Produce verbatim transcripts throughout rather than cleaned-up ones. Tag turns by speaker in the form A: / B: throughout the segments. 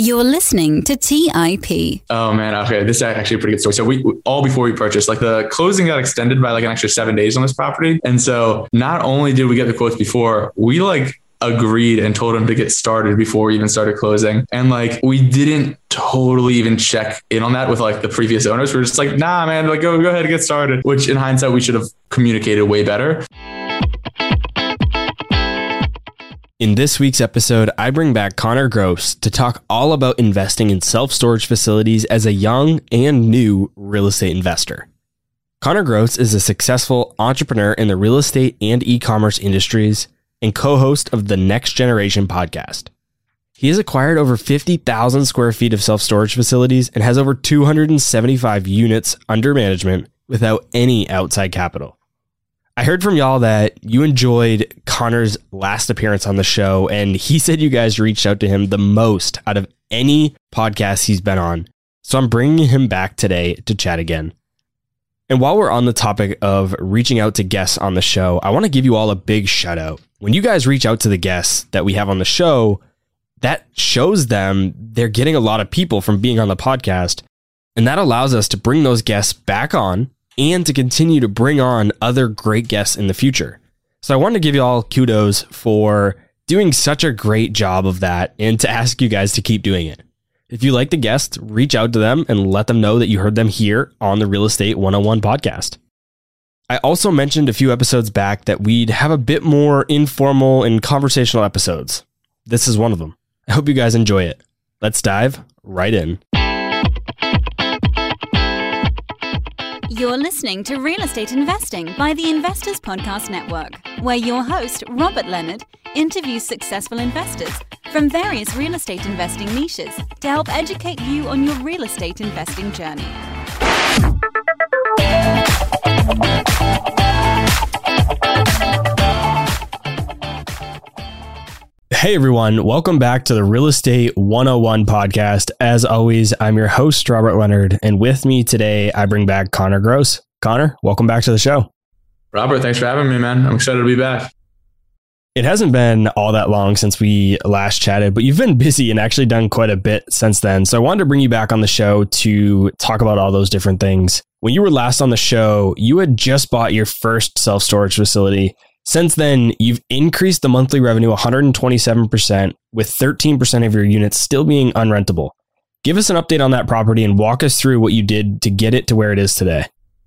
A: You're listening to T I P.
B: Oh man, okay. This is actually a pretty good story. So we, all before we purchased, like the closing got extended by like an extra seven days on this property. And so not only did we get the quotes before, we like agreed and told him to get started before we even started closing. And like, we didn't totally even check in on that with like the previous owners. We were just like, nah, man, like go, go ahead and get started, which in hindsight, we should have communicated way better.
C: In this week's episode, I bring back Connor Gross to talk all about investing in self-storage facilities as a young and new real estate investor. Connor Gross is a successful entrepreneur in the real estate and e-commerce industries and co-host of the Next Generation podcast. He has acquired over fifty thousand square feet of self-storage facilities and has over two hundred seventy-five units under management without any outside capital. I heard from y'all that you enjoyed Connor's last appearance on the show, and he said you guys reached out to him the most out of any podcast he's been on. So I'm bringing him back today to chat again. And while we're on the topic of reaching out to guests on the show, I want to give you all a big shout out. When you guys reach out to the guests that we have on the show, that shows them they're getting a lot of people from being on the podcast. And that allows us to bring those guests back on and to continue to bring on other great guests in the future. So I wanted to give you all kudos for doing such a great job of that and to ask you guys to keep doing it. If you like the guests, reach out to them and let them know that you heard them here on the Real Estate one oh one podcast. I also mentioned a few episodes back that we'd have a bit more informal and conversational episodes. This is one of them. I hope you guys enjoy it. Let's dive right in.
A: You're listening to Real Estate Investing by the Investors Podcast Network, where your host, Robert Leonard, interviews successful investors from various real estate investing niches to help educate you on your real estate investing journey.
C: Hey everyone, welcome back to the Real Estate one oh one podcast. As always, I'm your host, Robert Leonard, and with me today, I bring back Connor Gross. Connor, welcome back to the show.
B: Robert, thanks for having me, man. I'm excited to be back.
C: It hasn't been all that long since we last chatted, but you've been busy and actually done quite a bit since then. So I wanted to bring you back on the show to talk about all those different things. When you were last on the show, you had just bought your first self-storage facility. Since then, you've increased the monthly revenue one hundred twenty-seven percent, with thirteen percent of your units still being unrentable. Give us an update on that property and walk us through what you did to get it to where it is today.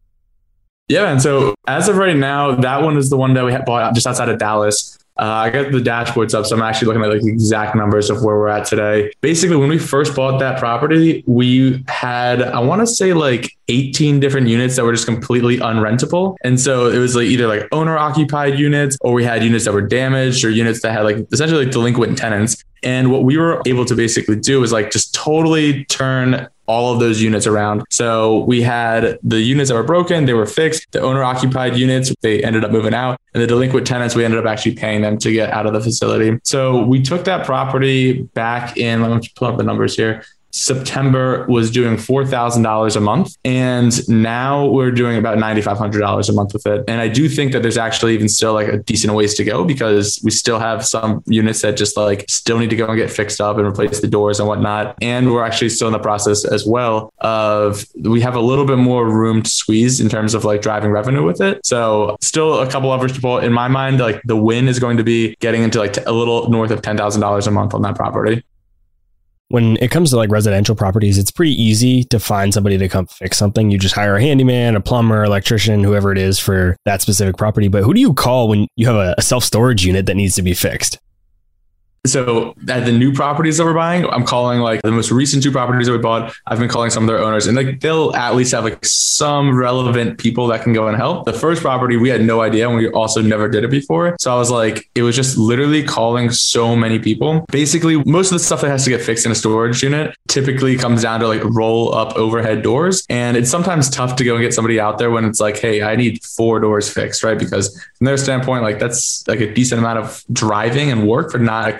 B: Yeah, man. So as of right now, that one is the one that we bought just outside of Dallas. Uh, I got the dashboards up, so I'm actually looking at like the exact numbers of where we're at today. Basically, when we first bought that property, we had, I want to say like eighteen different units that were just completely unrentable. And so it was like either like owner occupied units, or we had units that were damaged, or units that had like essentially like delinquent tenants. And what we were able to basically do was like just totally turn all of those units around. So we had the units that were broken, they were fixed. The owner occupied units, they ended up moving out. And the delinquent tenants, we ended up actually paying them to get out of the facility. So we took that property back in, let me pull up the numbers here. September was doing four thousand dollars a month. And now we're doing about nine thousand five hundred dollars a month with it. And I do think that there's actually even still like a decent ways to go, because we still have some units that just like still need to go and get fixed up and replace the doors and whatnot. And we're actually still in the process as well of, we have a little bit more room to squeeze in terms of like driving revenue with it. So still a couple levers to pull. In my mind, like the win is going to be getting into like a little north of ten thousand dollars a month on that property.
C: When it comes to like residential properties, it's pretty easy to find somebody to come fix something. You just hire a handyman, a plumber, electrician, whoever it is for that specific property. But who do you call when you have a self-storage unit that needs to be fixed?
B: So at the new properties that we're buying, I'm calling like the most recent two properties that we bought. I've been calling some of their owners, and like they'll at least have like some relevant people that can go and help. The first property, we had no idea, and we also never did it before. So I was like, it was just literally calling so many people. Basically, most of the stuff that has to get fixed in a storage unit typically comes down to like roll up overhead doors. And it's sometimes tough to go and get somebody out there when it's like, hey, I need four doors fixed, right? Because from their standpoint, like that's like a decent amount of driving and work for not a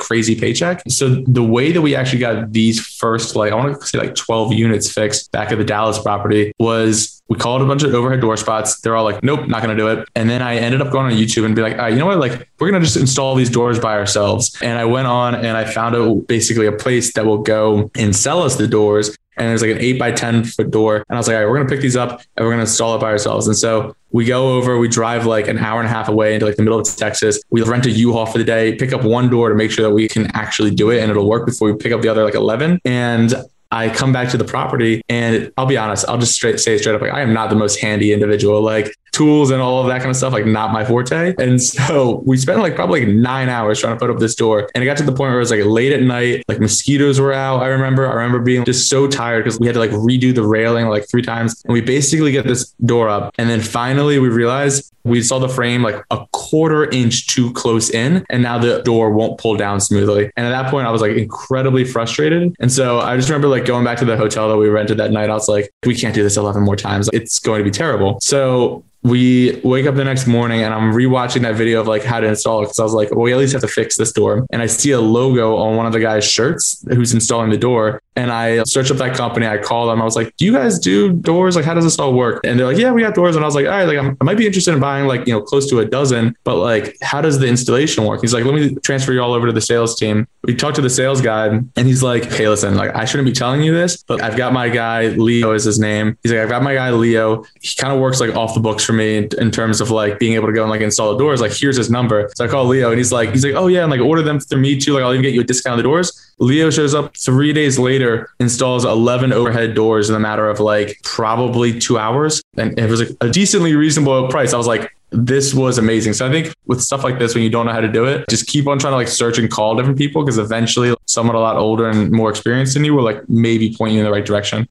B: crazy paycheck. So the way that we actually got these first, like I want to say like twelve units fixed back at the Dallas property was we called a bunch of overhead door spots. They're all like, nope, not going to do it. And then I ended up going on YouTube and be like, all right, you know what? Like we're going to just install these doors by ourselves. And I went on and I found a, basically a place that will go and sell us the doors. And there's like an eight by ten foot door. And I was like, all right, we're going to pick these up and we're going to install it by ourselves. And so we go over, we drive like an hour and a half away into like the middle of Texas. We rent a U-Haul for the day, pick up one door to make sure that we can actually do it and it'll work before we pick up the other like eleven. And I come back to the property and I'll be honest, I'll just straight say straight up, like I am not the most handy individual. Like tools and all of that kind of stuff, like not my forte. And so we spent like probably like nine hours trying to put up this door. And it got to the point where it was like late at night, like mosquitoes were out. I remember, I remember being just so tired because we had to like redo the railing like three times. And we basically get this door up. And then finally we realized we saw the frame like a quarter inch too close in. And now the door won't pull down smoothly. And at that point I was like incredibly frustrated. And so I just remember like going back to the hotel that we rented that night. I was like, we can't do this eleven more times. It's going to be terrible. So we wake up the next morning and I'm rewatching that video of like how to install it. Cause I was like, well, we at least have to fix this door. And I see a logo on one of the guy's shirts who's installing the door. And I searched up that company. I called them. I was like, do you guys do doors? Like, how does this all work? And they're like, yeah, we got doors. And I was like, all right, like I'm, I might be interested in buying like, you know, close to a dozen, but like, how does the installation work? He's like, let me transfer you all over to the sales team. We talked to the sales guy and he's like, hey, listen, like I shouldn't be telling you this, but I've got my guy, Leo is his name. He's like, I've got my guy, Leo. He kind of works like off the books for me in, in terms of like being able to go and like install the doors. Like, here's his number. So I call Leo and he's like, he's like, oh yeah. And like order them through me too. Like I'll even get you a discount on the doors. Leo shows up three days later, installs eleven overhead doors in a matter of like probably two hours. And it was like a decently reasonable price. I was like, this was amazing. So I think with stuff like this, when you don't know how to do it, just keep on trying to like search and call different people because eventually someone a lot older and more experienced than you will like maybe point you in the right direction.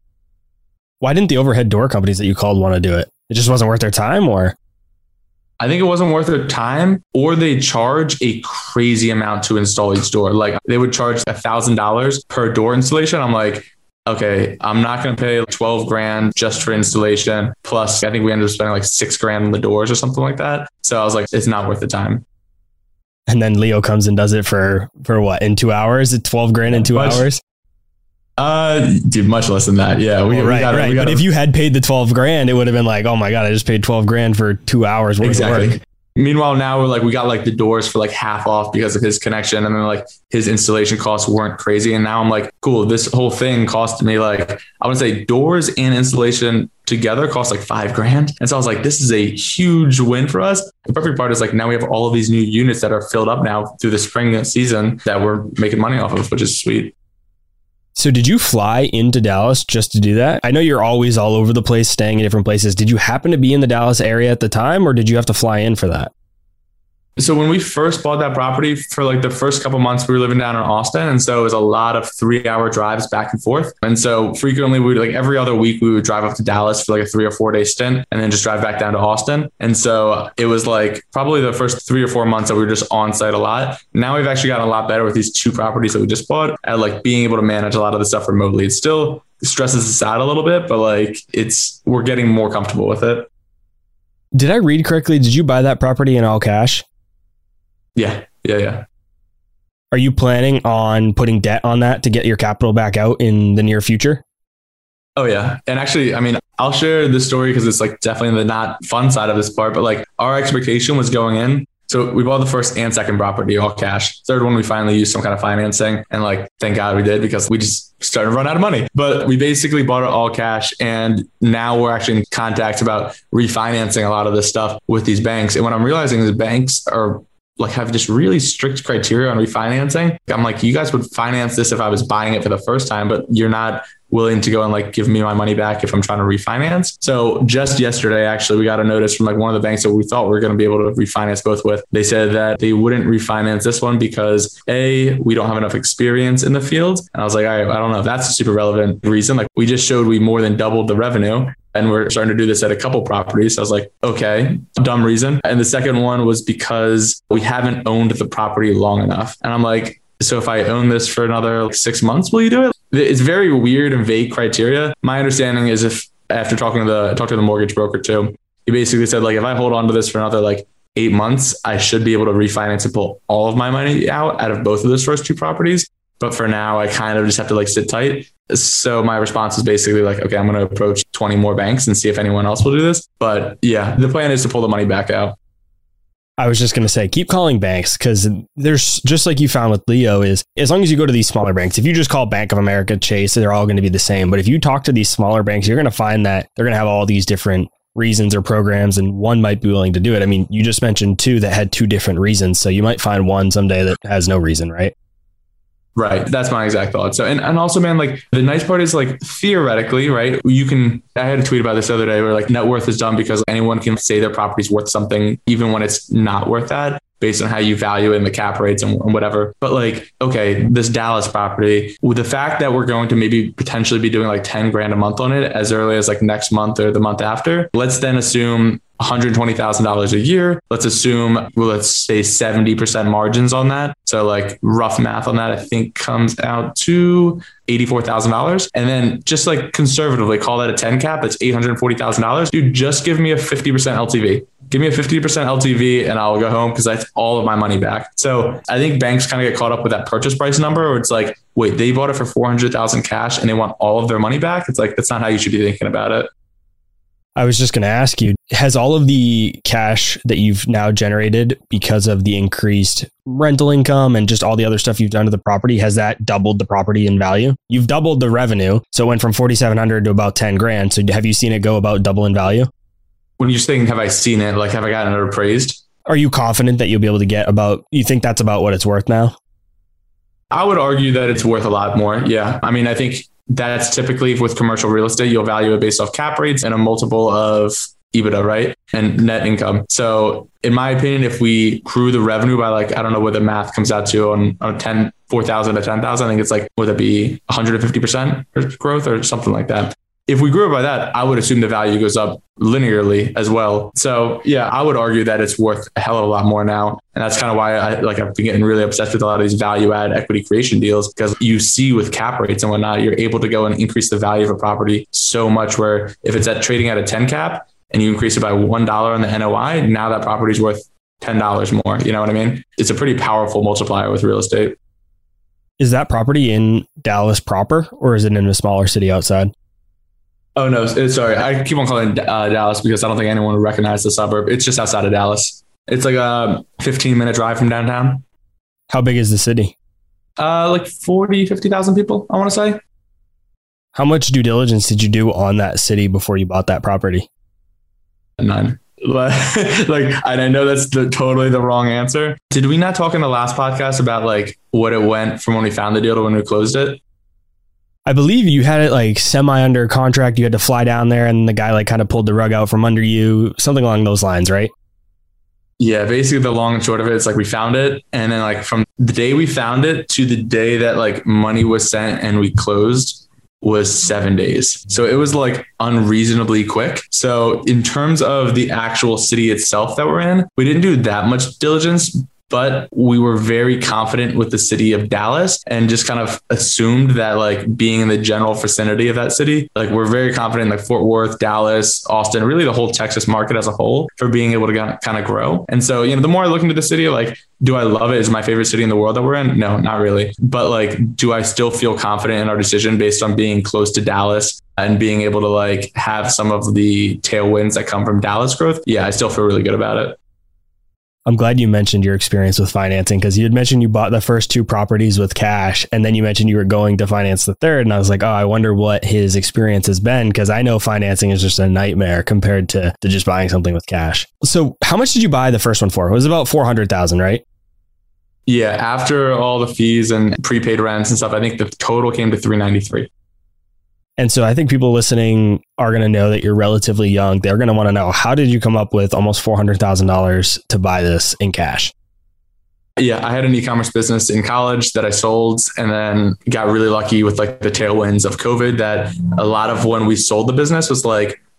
C: Why didn't the overhead door companies that you called want to do it? It just wasn't worth their time, or?
B: I think it wasn't worth their time, or they charge a crazy amount to install each door. Like they would charge a thousand dollars per door installation. I'm like, okay, I'm not going to pay twelve grand just for installation. Plus I think we ended up spending like six grand on the doors or something like that. So I was like, it's not worth the time.
C: And then Leo comes and does it for, for what, in two hours? At twelve grand in two
B: much,
C: hours?
B: Uh, dude, much less than that. Yeah. We,
C: well,
B: we
C: right,
B: gotta,
C: right.
B: We gotta,
C: but if you had paid the twelve grand, it would have been like, oh my God, I just paid twelve grand for two hours worth
B: exactly.
C: of work.
B: Meanwhile, now we're like, we got like the doors for like half off because of his connection. And then like his installation costs weren't crazy. And now I'm like, cool, this whole thing cost me like, I would say doors and installation together cost like five grand. And so I was like, this is a huge win for us. The perfect part is like, now we have all of these new units that are filled up now through the spring season that we're making money off of, which is sweet.
C: So did you fly into Dallas just to do that? I know you're always all over the place, staying in different places. Did you happen to be in the Dallas area at the time, or did you have to fly in for that?
B: So when we first bought that property, for like the first couple months, we were living down in Austin. And so it was a lot of three hour drives back and forth. And so frequently we would like every other week, we would drive up to Dallas for like a three or four day stint and then just drive back down to Austin. And so it was like probably the first three or four months that we were just on site a lot. Now we've actually gotten a lot better with these two properties that we just bought at like being able to manage a lot of the stuff remotely. It still stresses us out a little bit, but like it's, we're getting more comfortable with it.
C: Did I read correctly? Did you buy that property in all cash?
B: Yeah. Yeah. Yeah.
C: Are you planning on putting debt on that to get your capital back out in the near future?
B: Oh yeah. And actually, I mean, I'll share this story because it's like definitely the not fun side of this part, but like our expectation was going in. So we bought the first and second property all cash. Third one, we finally used some kind of financing, and like, thank God we did because we just started to run out of money. But we basically bought it all cash. And now we're actually in contact about refinancing a lot of this stuff with these banks. And what I'm realizing is banks are like have just really strict criteria on refinancing. I'm like, you guys would finance this if I was buying it for the first time, but you're not willing to go and like give me my money back if I'm trying to refinance. So just yesterday, actually, we got a notice from like one of the banks that we thought we were going to be able to refinance both with. They said that they wouldn't refinance this one because A, we don't have enough experience in the field. And I was like, all right, I don't know if that's a super relevant reason. Like we just showed we more than doubled the revenue. And we're starting to do this at a couple properties. So I was like, okay, dumb reason. And the second one was because we haven't owned the property long enough. And I'm like, so if I own this for another like six months, will you do it? It's very weird and vague criteria. My understanding is if after talking to the talk to the mortgage broker too, he basically said like, if I hold on to this for another like eight months, I should be able to refinance and pull all of my money out out of both of those first two properties. But for now, I kind of just have to like sit tight. So my response is basically like, okay, I'm going to approach twenty more banks and see if anyone else will do this. But yeah, the plan is to pull the money back out.
C: I was just going to say, keep calling banks, because there's, just like you found with Leo, is as long as you go to these smaller banks, if you just call Bank of America, Chase, they're all going to be the same. But if you talk to these smaller banks, you're going to find that they're going to have all these different reasons or programs, and one might be willing to do it. I mean, you just mentioned two that had two different reasons. So you might find one someday that has no reason, right?
B: Right. That's my exact thought. So, and, and also, man, like the nice part is like theoretically, right? You can, I had a tweet about this the other day where like net worth is done because anyone can say their property's worth something, even when it's not worth that, based on how you value it and the cap rates and, and whatever. But like, okay, this Dallas property, with the fact that we're going to maybe potentially be doing like ten grand a month on it as early as like next month or the month after, let's then assume one hundred twenty thousand dollars a year. Let's assume, well, let's say seventy percent margins on that. So like rough math on that, I think comes out to eighty-four thousand dollars. And then just like conservatively call that a ten cap, it's eight hundred forty thousand dollars. Dude, just give me a fifty percent L T V. Give me a fifty percent L T V and I'll go home because that's all of my money back. So I think banks kind of get caught up with that purchase price number where it's like, wait, they bought it for four hundred thousand cash and they want all of their money back. It's like, that's not how you should be thinking about it.
C: I was just going to ask you, has all of the cash that you've now generated because of the increased rental income and just all the other stuff you've done to the property, has that doubled the property in value? You've doubled the revenue. So it went from forty-seven hundred to about ten grand. So have you seen it go about double in value?
B: When you're saying, have I seen it? Like, have I gotten it appraised?
C: Are you confident that you'll be able to get about, you think that's about what it's worth now?
B: I would argue that it's worth a lot more. Yeah. I mean, I think that's typically with commercial real estate, you'll value it based off cap rates and a multiple of EBITDA, right? And net income. So in my opinion, if we grew the revenue by like, I don't know what the math comes out to on, on ten, four thousand to ten thousand, I think it's like, would it be one hundred fifty percent growth or something like that? If we grew it by that, I would assume the value goes up linearly as well. So yeah, I would argue that it's worth a hell of a lot more now. And that's kind of why I like I've been getting really obsessed with a lot of these value add equity creation deals, because you see with cap rates and whatnot, you're able to go and increase the value of a property so much where if it's at trading at a ten cap and you increase it by one dollar on the N O I, now that property is worth ten dollars more. You know what I mean? It's a pretty powerful multiplier with real estate.
C: Is that property in Dallas proper, or is it in a smaller city outside?
B: Oh, no, sorry. I keep on calling it uh, Dallas because I don't think anyone would recognize the suburb. It's just outside of Dallas. It's like a fifteen minute drive from downtown.
C: How big is the city?
B: Uh, like forty, fifty thousand people, I want to say.
C: How much due diligence did you do on that city before you bought that property?
B: None. like, and I know that's the, totally the wrong answer. Did we not talk in the last podcast about like what it went from when we found the deal to when we closed it?
C: I believe you had it like semi under contract. You had to fly down there and the guy like kind of pulled the rug out from under you, something along those lines, right?
B: Yeah, basically the long and short of it, it's like we found it. And then like from the day we found it to the day that like money was sent and we closed was seven days. So it was like unreasonably quick. So in terms of the actual city itself that we're in, we didn't do that much diligence, but we were very confident with the city of Dallas and just kind of assumed that like being in the general vicinity of that city, like we're very confident in like Fort Worth, Dallas, Austin, really the whole Texas market as a whole for being able to kind of grow. And so, you know, the more I look into the city, like, do I love it? Is it my favorite city in the world that we're in? No, not really. But like, do I still feel confident in our decision based on being close to Dallas and being able to like have some of the tailwinds that come from Dallas growth? Yeah, I still feel really good about it.
C: I'm glad you mentioned your experience with financing, because you had mentioned you bought the first two properties with cash and then you mentioned you were going to finance the third. And I was like, oh, I wonder what his experience has been, because I know financing is just a nightmare compared to, to just buying something with cash. So how much did you buy the first one for? It was about four hundred thousand, right?
B: Yeah. After all the fees and prepaid rents and stuff, I think the total came to three ninety-three.
C: And so I think people listening are going to know that you're relatively young. They're going to want to know, how did you come up with almost four hundred thousand dollars to buy this in cash?
B: Yeah, I had an e-commerce business in college that I sold and then got really lucky with like the tailwinds of COVID that a lot of when we sold the business was like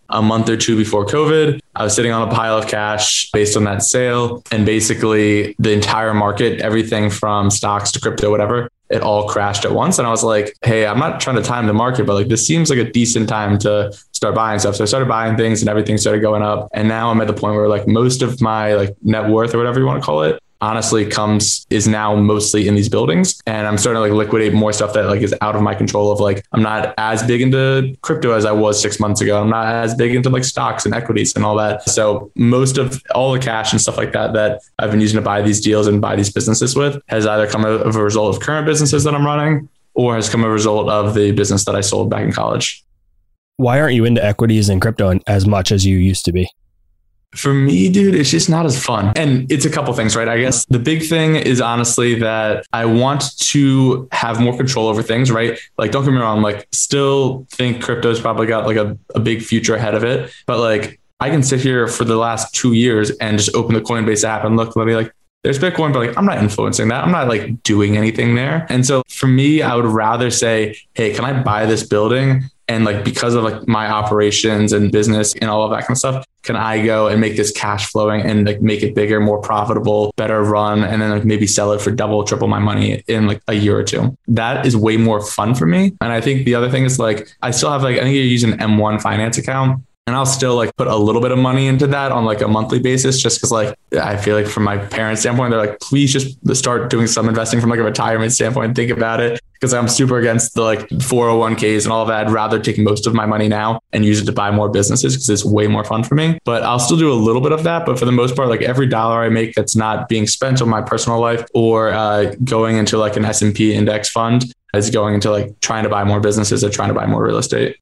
B: a month or two before COVID. I was sitting on a pile of cash based on that sale. And basically the entire market, everything from stocks to crypto, whatever, it all crashed at once. And I was like, hey, I'm not trying to time the market, but like this seems like a decent time to start buying stuff. So I started buying things and everything started going up. And now I'm at the point where like most of my like net worth or whatever you want to call it, honestly comes is now mostly in these buildings. And I'm starting to like liquidate more stuff that like is out of my control of like, I'm not as big into crypto as I was six months ago. I'm not as big into like stocks and equities and all that. So most of all the cash and stuff like that, that I've been using to buy these deals and buy these businesses with has either come as a result of current businesses that I'm running or has come as a result of the business that I sold back in college.
C: Why aren't you into equities and crypto as much as you used to be?
B: For me, dude, it's just not as fun. And it's a couple things, right? I guess the big thing is honestly that I want to have more control over things, right? Like, don't get me wrong, like still think crypto's probably got like a, a big future ahead of it. But like, I can sit here for the last two years and just open the Coinbase app and look, let me like, there's Bitcoin, but like, I'm not influencing that. I'm not like doing anything there. And so for me, I would rather say, hey, can I buy this building? And like, because of like my operations and business and all of that kind of stuff, can I go and make this cash flowing and like make it bigger, more profitable, better run, and then like maybe sell it for double, triple my money in like a year or two? That is way more fun for me. And I think the other thing is like, I still have like, I think you use an M one finance account. And I'll still like put a little bit of money into that on like a monthly basis, just because like I feel like from my parents' standpoint, they're like, please just start doing some investing from like a retirement standpoint. Think about it, because I'm super against the like four oh one k's and all of that. I'd rather take most of my money now and use it to buy more businesses because it's way more fun for me. But I'll still do a little bit of that. But for the most part, like every dollar I make that's not being spent on my personal life or uh, going into like an S and P index fund is going into like trying to buy more businesses or trying to buy more real estate.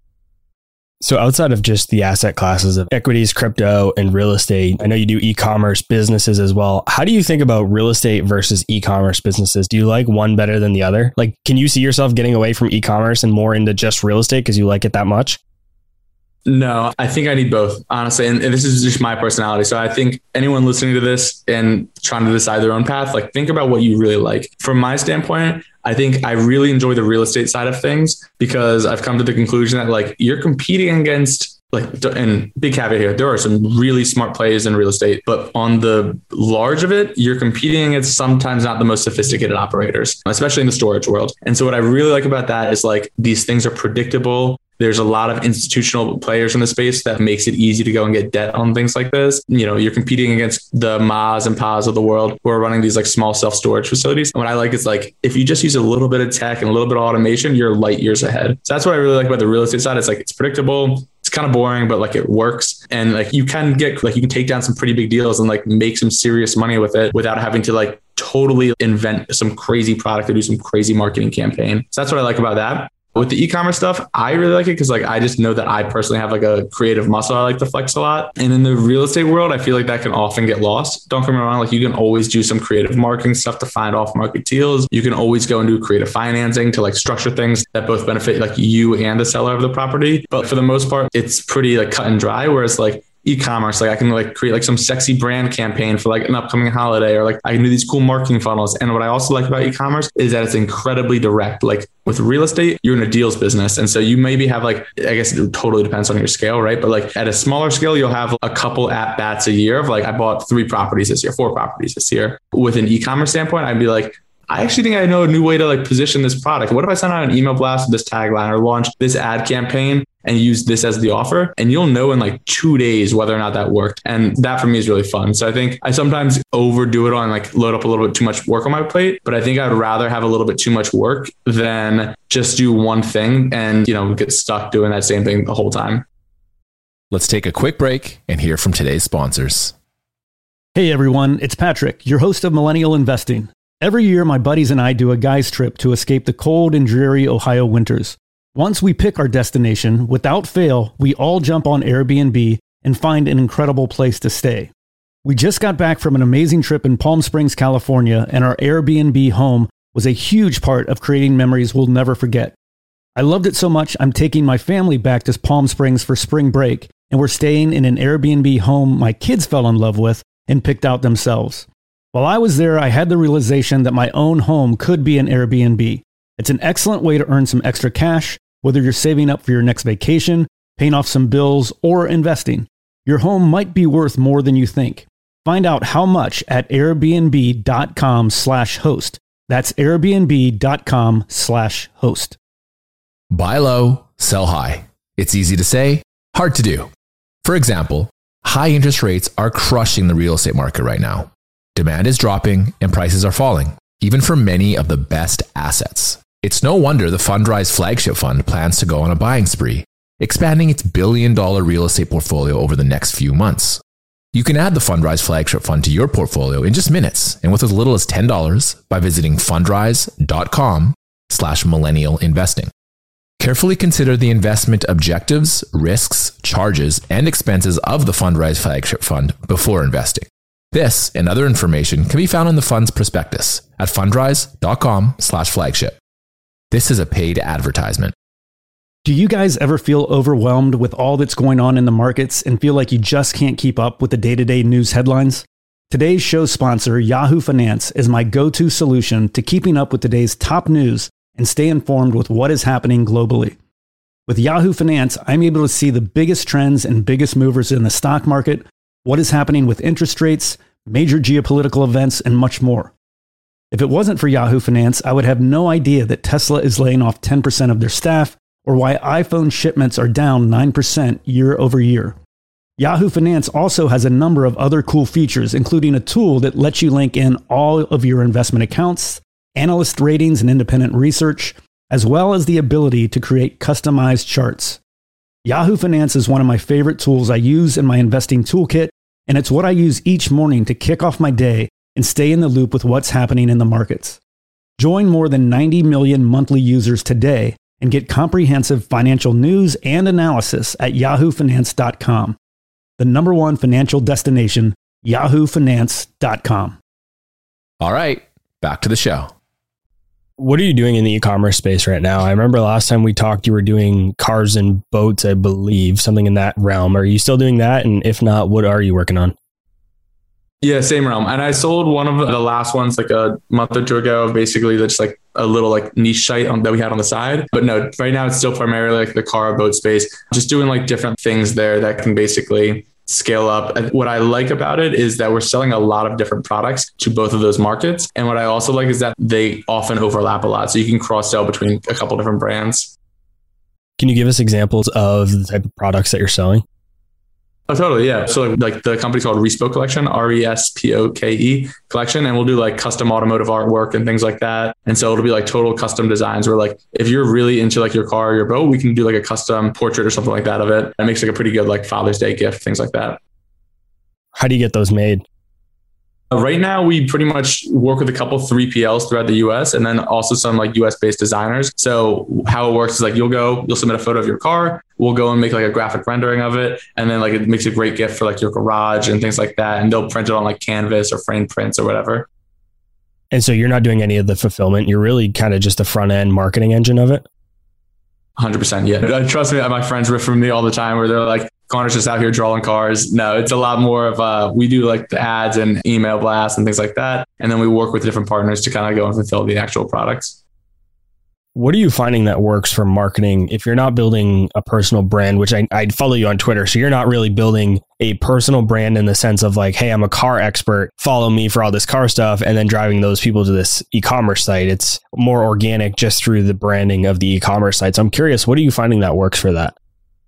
C: So outside of just the asset classes of equities, crypto, and real estate, I know you do e-commerce businesses as well. How do you think about real estate versus e-commerce businesses? Do you like one better than the other? Like, can you see yourself getting away from e-commerce and more into just real estate because you like it that much?
B: No, I think I need both, honestly. And, and this is just my personality. So I think anyone listening to this and trying to decide their own path, like think about what you really like. From my standpoint, I think I really enjoy the real estate side of things because I've come to the conclusion that like you're competing against like, and big caveat here, there are some really smart players in real estate, but on the large of it, you're competing against sometimes not the most sophisticated operators, especially in the storage world. And so what I really like about that is like these things are predictable. There's a lot of institutional players in the space that makes it easy to go and get debt on things like this. You know, you're competing against the Ma's and Pa's of the world who are running these like small self-storage facilities. And what I like is like, if you just use a little bit of tech and a little bit of automation, you're light years ahead. So that's what I really like about the real estate side. It's like, it's predictable. It's kind of boring, but like it works. And like you can get, like you can take down some pretty big deals and like make some serious money with it without having to like totally invent some crazy product or do some crazy marketing campaign. So that's what I like about that. With the e-commerce stuff, I really like it because like I just know that I personally have like a creative muscle I like to flex a lot. And in the real estate world, I feel like that can often get lost. Don't get me wrong, like you can always do some creative marketing stuff to find off-market deals. You can always go and do creative financing to like structure things that both benefit like you and the seller of the property. But for the most part, it's pretty like cut and dry. Whereas like e-commerce, like I can like create like some sexy brand campaign for like an upcoming holiday, or like I can do these cool marketing funnels. And what I also like about e-commerce is that it's incredibly direct. Like with real estate, you're in a deals business. And so you maybe have like, I guess it totally depends on your scale, right? But like at a smaller scale, you'll have a couple at bats a year of like, I bought three properties this year, four properties this year. With an e-commerce standpoint, I'd be like, I actually think I know a new way to like position this product. What if I send out an email blast with this tagline or launch this ad campaign and use this as the offer? And you'll know in like two days whether or not that worked. And that for me is really fun. So I think I sometimes overdo it on like load up a little bit too much work on my plate, but I think I'd rather have a little bit too much work than just do one thing and, you know, get stuck doing that same thing the whole time.
D: Let's take a quick break and hear from today's sponsors.
E: Hey everyone, it's Patrick, your host of Millennial Investing. Every year, my buddies and I do a guy's trip to escape the cold and dreary Ohio winters. Once we pick our destination, without fail, we all jump on Airbnb and find an incredible place to stay. We just got back from an amazing trip in Palm Springs, California, and our Airbnb home was a huge part of creating memories we'll never forget. I loved it so much, I'm taking my family back to Palm Springs for spring break, and we're staying in an Airbnb home my kids fell in love with and picked out themselves. While I was there, I had the realization that my own home could be an Airbnb. It's an excellent way to earn some extra cash, whether you're saving up for your next vacation, paying off some bills, or investing. Your home might be worth more than you think. Find out how much at airbnb.com slash host. That's airbnb.com slash host.
D: Buy low, sell high. It's easy to say, hard to do. For example, high interest rates are crushing the real estate market right now. Demand is dropping and prices are falling, even for many of the best assets. It's no wonder the Fundrise flagship fund plans to go on a buying spree, expanding its billion dollar real estate portfolio over the next few months. You can add the Fundrise flagship fund to your portfolio in just minutes and with as little as ten dollars by visiting fundrise.com slash millennial investing. Carefully consider the investment objectives, risks, charges, and expenses of the Fundrise flagship fund before investing. This and other information can be found in the fund's prospectus at fundrise.com slash flagship. This is a paid advertisement.
E: Do you guys ever feel overwhelmed with all that's going on in the markets and feel like you just can't keep up with the day-to-day news headlines? Today's show sponsor, Yahoo Finance, is my go-to solution to keeping up with today's top news and stay informed with what is happening globally. With Yahoo Finance, I'm able to see the biggest trends and biggest movers in the stock market, what is happening with interest rates, major geopolitical events, and much more. If it wasn't for Yahoo Finance, I would have no idea that Tesla is laying off ten percent of their staff, or why iPhone shipments are down nine percent year over year. Yahoo Finance also has a number of other cool features, including a tool that lets you link in all of your investment accounts, analyst ratings and independent research, as well as the ability to create customized charts. Yahoo Finance is one of my favorite tools I use in my investing toolkit, and it's what I use each morning to kick off my day and stay in the loop with what's happening in the markets. Join more than ninety million monthly users today and get comprehensive financial news and analysis at yahoo finance dot com. The number one financial destination, yahoo finance dot com.
D: All right, back to the show.
C: What are you doing in the e-commerce space right now? I remember last time we talked, you were doing cars and boats, I believe, something in that realm. Are you still doing that? And if not, what are you working on?
B: Yeah, same realm. And I sold one of the last ones like a month or two ago, basically that's like a little like niche site on, that we had on the side. But no, right now it's still primarily like the car or boat space, just doing like different things there that can basically scale up. And what I like about it is that we're selling a lot of different products to both of those markets. And what I also like is that they often overlap a lot. So you can cross sell between a couple different brands.
C: Can you give us examples of the type of products that you're selling?
B: Oh, totally. Yeah. So like, like the company's called Respoke Collection, R E S P O K E Collection. And we'll do like custom automotive artwork and things like that. And so it'll be like total custom designs where like, if you're really into like your car or your boat, we can do like a custom portrait or something like that of it. That makes like a pretty good like Father's Day gift, things like that.
C: How do you get those made?
B: Right now, we pretty much work with a couple three P Ls throughout the U S and then also some like U S based designers. So how it works is like you'll go, you'll submit a photo of your car. We'll go and make like a graphic rendering of it. And then like it makes a great gift for like your garage and things like that. And they'll print it on like canvas or frame prints or whatever.
C: And so you're not doing any of the fulfillment. You're really kind of just the front end marketing engine of it.
B: one hundred percent. Yeah. Trust me, my friends riff from me all the time where they're like, Connor's just out here drawing cars. No, it's a lot more of uh we do like the ads and email blasts and things like that. And then we work with different partners to kind of go and fulfill the actual products.
C: What are you finding that works for marketing if you're not building a personal brand, which I, I follow you on Twitter. So you're not really building a personal brand in the sense of like, hey, I'm a car expert, follow me for all this car stuff, and then driving those people to this e-commerce site. It's more organic just through the branding of the e-commerce site. So I'm curious, what are you finding that works for that?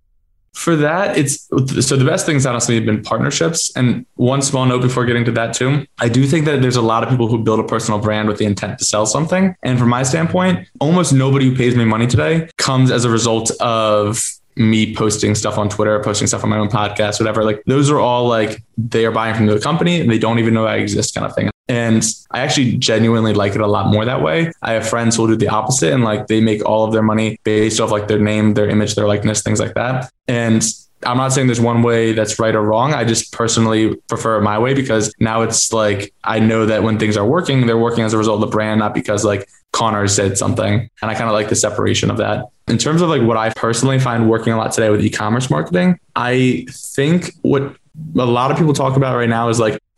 B: For that, it's so the best things honestly have been partnerships. And one small note before getting to that too, I do think that there's a lot of people who build a personal brand with the intent to sell something. And from my standpoint, almost nobody who pays me money today comes as a result of me posting stuff on Twitter, posting stuff on my own podcast, whatever. Like those are all like they are buying from the company and they don't even know I exist kind of thing. And I actually genuinely like it a lot more that way. I have friends who will do the opposite and like they make all of their money based off like their name, their image, their likeness, things like that. And I'm not saying there's one way that's right or wrong. I just personally prefer my way because now it's like, I know that when things are working, they're working as a result of the brand, not because like Connor said something. And I kind of like the separation of that. In terms of like what I personally find working a lot today with e-commerce marketing, I think what a lot of people talk about right now is like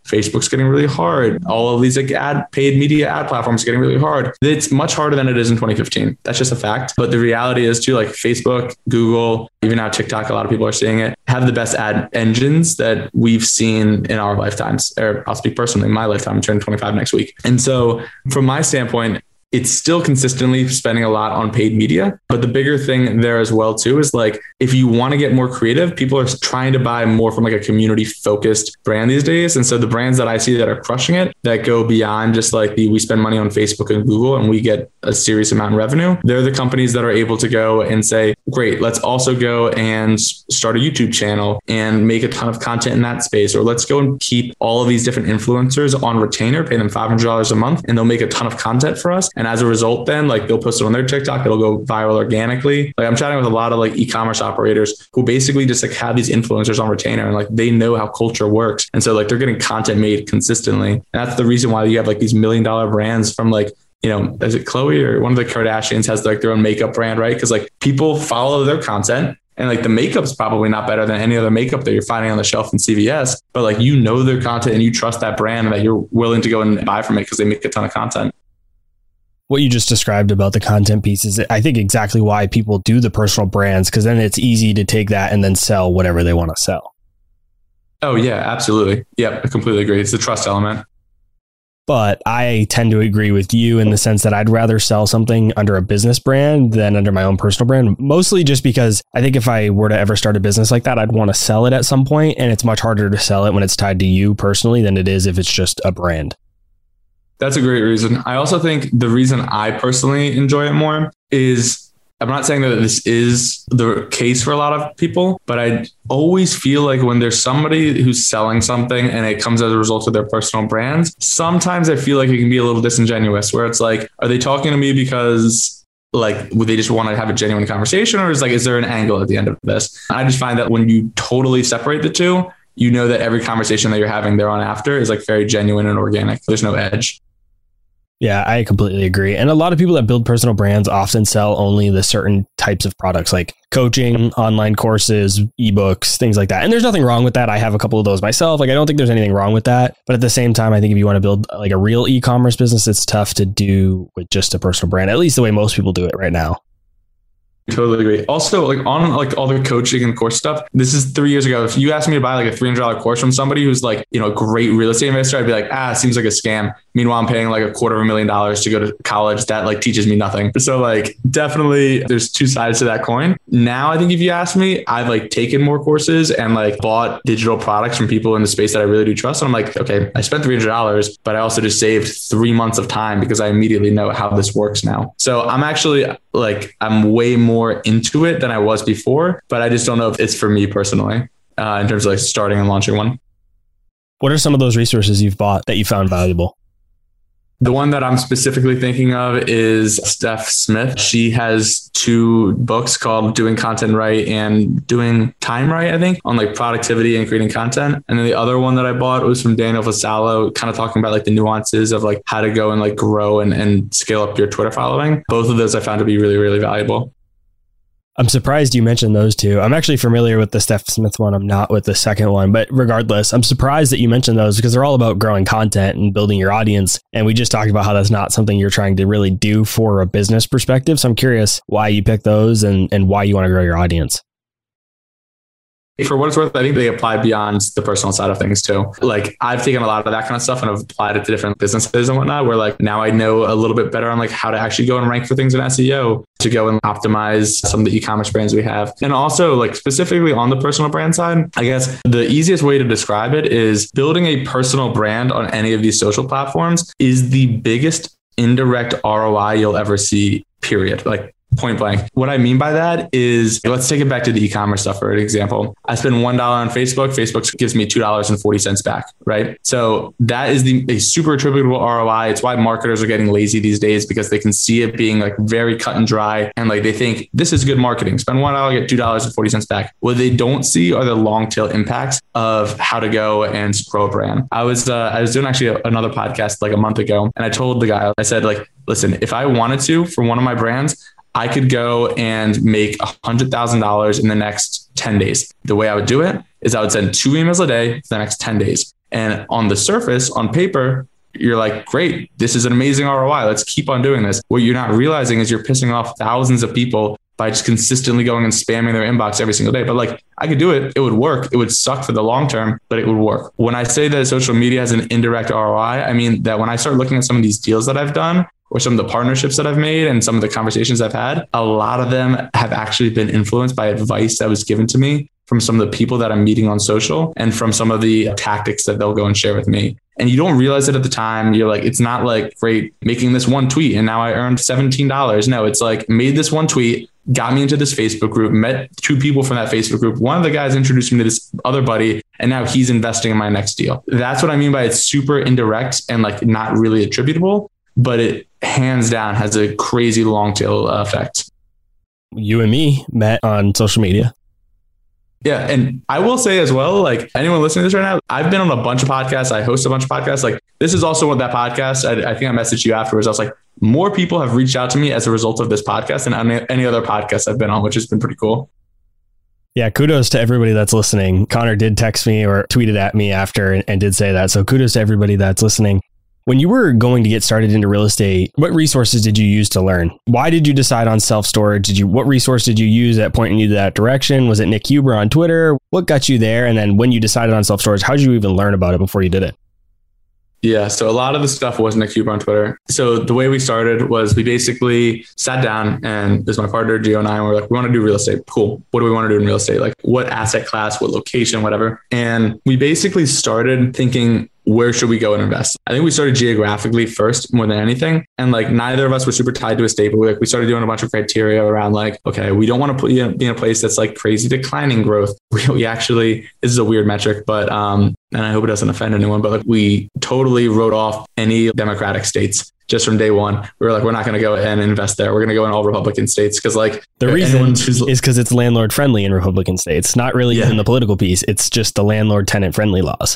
B: Facebook's getting really hard. All of these like ad paid media ad platforms are getting really hard. It's much harder than it is in twenty fifteen. That's just a fact. But the reality is too, like Facebook, Google, even now TikTok, a lot of people are seeing it, have the best ad engines that we've seen in our lifetimes. Or I'll speak personally, my lifetime, I'm turning twenty-five next week. And so from my standpoint, it's still consistently spending a lot on paid media. But the bigger thing there as well too is like, if you want to get more creative, people are trying to buy more from like a community focused brand these days. And so the brands that I see that are crushing it, that go beyond just like the, we spend money on Facebook and Google and we get a serious amount of revenue. They're the companies that are able to go and say, great, let's also go and start a YouTube channel and make a ton of content in that space. Or let's go and keep all of these different influencers on retainer, pay them five hundred dollars a month, and they'll make a ton of content for us. And as a result, then like they'll post it on their TikTok, it'll go viral organically. Like I'm chatting with a lot of like e-commerce operators who basically just like have these influencers on retainer and like they know how culture works. And so like they're getting content made consistently. And that's the reason why you have like these million dollar brands from like, you know, is it Khloe or one of the Kardashians has like their own makeup brand, right? Because like people follow their content. And like the makeup's probably not better than any other makeup that you're finding on the shelf in C V S, but like, you know, their content and you trust that brand and that you're willing to go and buy from it because they make a ton of content.
C: What you just described about the content piece is, I think, exactly why people do the personal brands, because then it's easy to take that and then sell whatever they want to sell.
B: Oh, yeah, absolutely. Yep, I completely agree. It's the trust element.
C: But I tend to agree with you in the sense that I'd rather sell something under a business brand than under my own personal brand, mostly just because I think if I were to ever start a business like that, I'd want to sell it at some point, and it's much harder to sell it when it's tied to you personally than it is if it's just a brand.
B: That's a great reason. I also think the reason I personally enjoy it more is, I'm not saying that this is the case for a lot of people, but I always feel like when there's somebody who's selling something and it comes as a result of their personal brands, sometimes I feel like it can be a little disingenuous where it's like, are they talking to me because like, would they just want to have a genuine conversation, or is like, is there an angle at the end of this? I just find that when you totally separate the two, you know that every conversation that you're having there on after is like very genuine and organic. There's no edge.
C: Yeah, I completely agree. And a lot of people that build personal brands often sell only the certain types of products like coaching, online courses, ebooks, things like that. And there's nothing wrong with that. I have a couple of those myself. Like, I don't think there's anything wrong with that. But at the same time, I think if you want to build like a real e-commerce business, it's tough to do with just a personal brand, at least the way most people do it right now.
B: Totally agree. Also, like on like all the coaching and course stuff, this is three years ago. If you asked me to buy like a three hundred dollars course from somebody who's like, you know, a great real estate investor, I'd be like, ah, it seems like a scam. Meanwhile, I'm paying like a quarter of a million dollars to go to college that like teaches me nothing. So like, definitely there's two sides to that coin. Now, I think if you ask me, I've like taken more courses and like bought digital products from people in the space that I really do trust. And I'm like, okay, I spent three hundred dollars, but I also just saved three months of time because I immediately know how this works now. So I'm actually like, I'm way more into it than I was before, but I just don't know if it's for me personally uh, in terms of like starting and launching one.
C: What are some of those resources you've bought that you found valuable?
B: The one that I'm specifically thinking of is Steph Smith. She has two books called Doing Content Right and Doing Time Right, I think, on like productivity and creating content. And then the other one that I bought was from Daniel Vassallo, kind of talking about like the nuances of like how to go and like grow and, and scale up your Twitter following. Both of those I found to be really, really valuable.
C: I'm surprised you mentioned those two. I'm actually familiar with the Steph Smith one. I'm not with the second one, but regardless, I'm surprised that you mentioned those because they're all about growing content and building your audience. And we just talked about how that's not something you're trying to really do for a business perspective. So I'm curious why you picked those and, and why you want to grow your audience.
B: For what it's worth, I think they apply beyond the personal side of things too. Like I've taken a lot of that kind of stuff and I've applied it to different businesses and whatnot, where like now I know a little bit better on like how to actually go and rank for things in S E O, to go and optimize some of the e-commerce brands we have. And also like specifically on the personal brand side, I guess the easiest way to describe it is building a personal brand on any of these social platforms is the biggest indirect R O I you'll ever see, period. Like point blank. What I mean by that is, let's take it back to the e-commerce stuff for an example. I spend one dollar on Facebook. Facebook gives me two dollars and forty cents back, right? So that is the a super attributable R O I. It's why marketers are getting lazy these days because they can see it being like very cut and dry. And like they think this is good marketing. Spend one dollar, get two dollars and forty cents back. What they don't see are the long tail impacts of how to go and grow a brand. I was, uh, I was doing actually another podcast like a month ago. And I told the guy, I said like, listen, if I wanted to for one of my brands, I could go and make one hundred thousand dollars in the next ten days. The way I would do it is I would send two emails a day for the next ten days. And on the surface, on paper, you're like, great, this is an amazing R O I. Let's keep on doing this. What you're not realizing is you're pissing off thousands of people by just consistently going and spamming their inbox every single day. But like, I could do it. It would work. It would suck for the long term, but it would work. When I say that social media has an indirect R O I, I mean that when I start looking at some of these deals that I've done, or some of the partnerships that I've made and some of the conversations I've had, a lot of them have actually been influenced by advice that was given to me from some of the people that I'm meeting on social and from some of the tactics that they'll go and share with me. And you don't realize it at the time. You're like, it's not like, great, making this one tweet and now I earned seventeen dollars. No, it's like, made this one tweet, got me into this Facebook group, met two people from that Facebook group. One of the guys introduced me to this other buddy, and now he's investing in my next deal. That's what I mean by it's super indirect and like not really attributable, but it hands down has a crazy long tail effect.
C: You and me met on social media.
B: Yeah. And I will say as well, like anyone listening to this right now, I've been on a bunch of podcasts. I host a bunch of podcasts. Like this is also what that podcast, I, I think I messaged you afterwards. I was like, more people have reached out to me as a result of this podcast than any other podcast I've been on, which has been pretty cool.
C: Yeah, kudos to everybody that's listening. Connor did text me or tweeted at me after and, and did say that. So kudos to everybody that's listening. When you were going to get started into real estate, what resources did you use to learn? Why did you decide on self-storage? Did you, what resource did you use that pointed you that direction? Was it Nick Huber on Twitter? What got you there? And then when you decided on self-storage, how did you even learn about it before you did it?
B: Yeah. So a lot of the stuff was Nick Huber on Twitter. So the way we started was we basically sat down and there's my partner, Gio, and I, and we're like, we want to do real estate. Cool. What do we want to do in real estate? Like what asset class, what location, whatever. And we basically started thinking, where should we go and invest? I think we started geographically first more than anything. And like neither of us were super tied to a state, but we, like, we started doing a bunch of criteria around like, okay, we don't want to put you in, be in a place that's like crazy declining growth. We, we actually, this is a weird metric, but, um, and I hope it doesn't offend anyone, but like we totally wrote off any Democratic states just from day one. We were like, we're not going to go and invest there. We're going to go in all Republican states. Cause like
C: the reason is because it's landlord friendly in Republican states, not really yeah. in the political piece. It's just the landlord tenant friendly laws.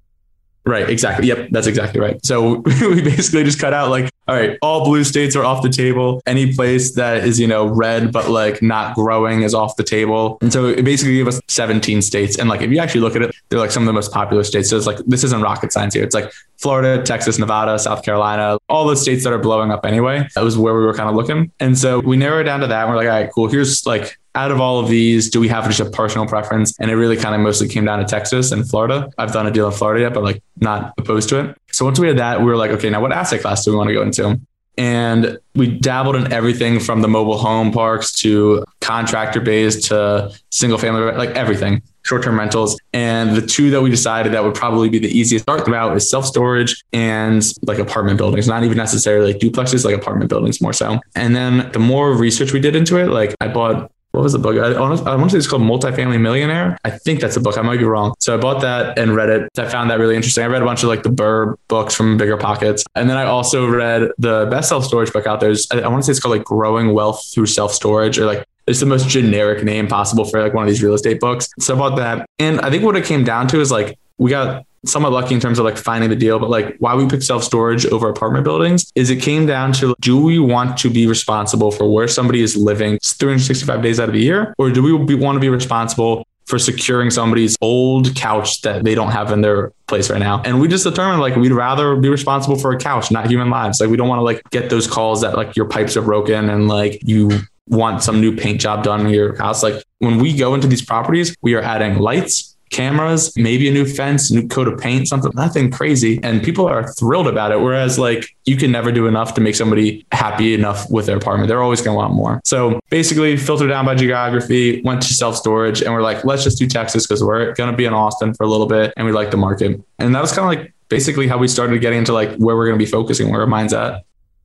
B: Right. Exactly. Yep. That's exactly right. So we basically just cut out like, all right, all blue states are off the table. Any place that is, you know, red, but like not growing is off the table. And so it basically gave us seventeen states. And like, if you actually look at it, they're like some of the most popular states. So it's like, this isn't rocket science here. It's like Florida, Texas, Nevada, South Carolina, all the states that are blowing up anyway. That was where we were kind of looking. And so we narrowed it down to that. And we're like, all right, cool. Here's like, out of all of these, do we have just a personal preference? And it really kind of mostly came down to Texas and Florida. I've done a deal in Florida yet, but like not opposed to it. So once we had that, we were like, okay, now what asset class do we want to go into? And we dabbled in everything from the mobile home parks to contractor based to single family, like everything, short-term rentals. And the two that we decided that would probably be the easiest to start about is self-storage and like apartment buildings, not even necessarily like duplexes, like apartment buildings more so. And then the more research we did into it, like I bought What was the book? I, I want to say it's called Multifamily Millionaire. I think that's the book. I might be wrong. So I bought that and read it. I found that really interesting. I read a bunch of like the Burr books from Bigger Pockets. And then I also read the best self-storage book out there. I, I want to say it's called like Growing Wealth Through Self-Storage, or like it's the most generic name possible for like one of these real estate books. So I bought that. And I think what it came down to is like, we got somewhat lucky in terms of like finding the deal, but like why we picked self-storage over apartment buildings is it came down to, do we want to be responsible for where somebody is living three hundred sixty-five days out of the year? Or do we be, want to be responsible for securing somebody's old couch that they don't have in their place right now? And we just determined like, we'd rather be responsible for a couch, not human lives. Like we don't want to like get those calls that like your pipes are broken and like you want some new paint job done in your house. Like when we go into these properties, we are adding lights, cameras, maybe a new fence, new coat of paint, something, nothing crazy. And people are thrilled about it. Whereas like you can never do enough to make somebody happy enough with their apartment. They're always going to want more. So basically filter down by geography, went to self-storage, and we're like, let's just do Texas because we're going to be in Austin for a little bit and we like the market. And that was kind of like basically how we started getting into like where we're going to be focusing, where our mind's at.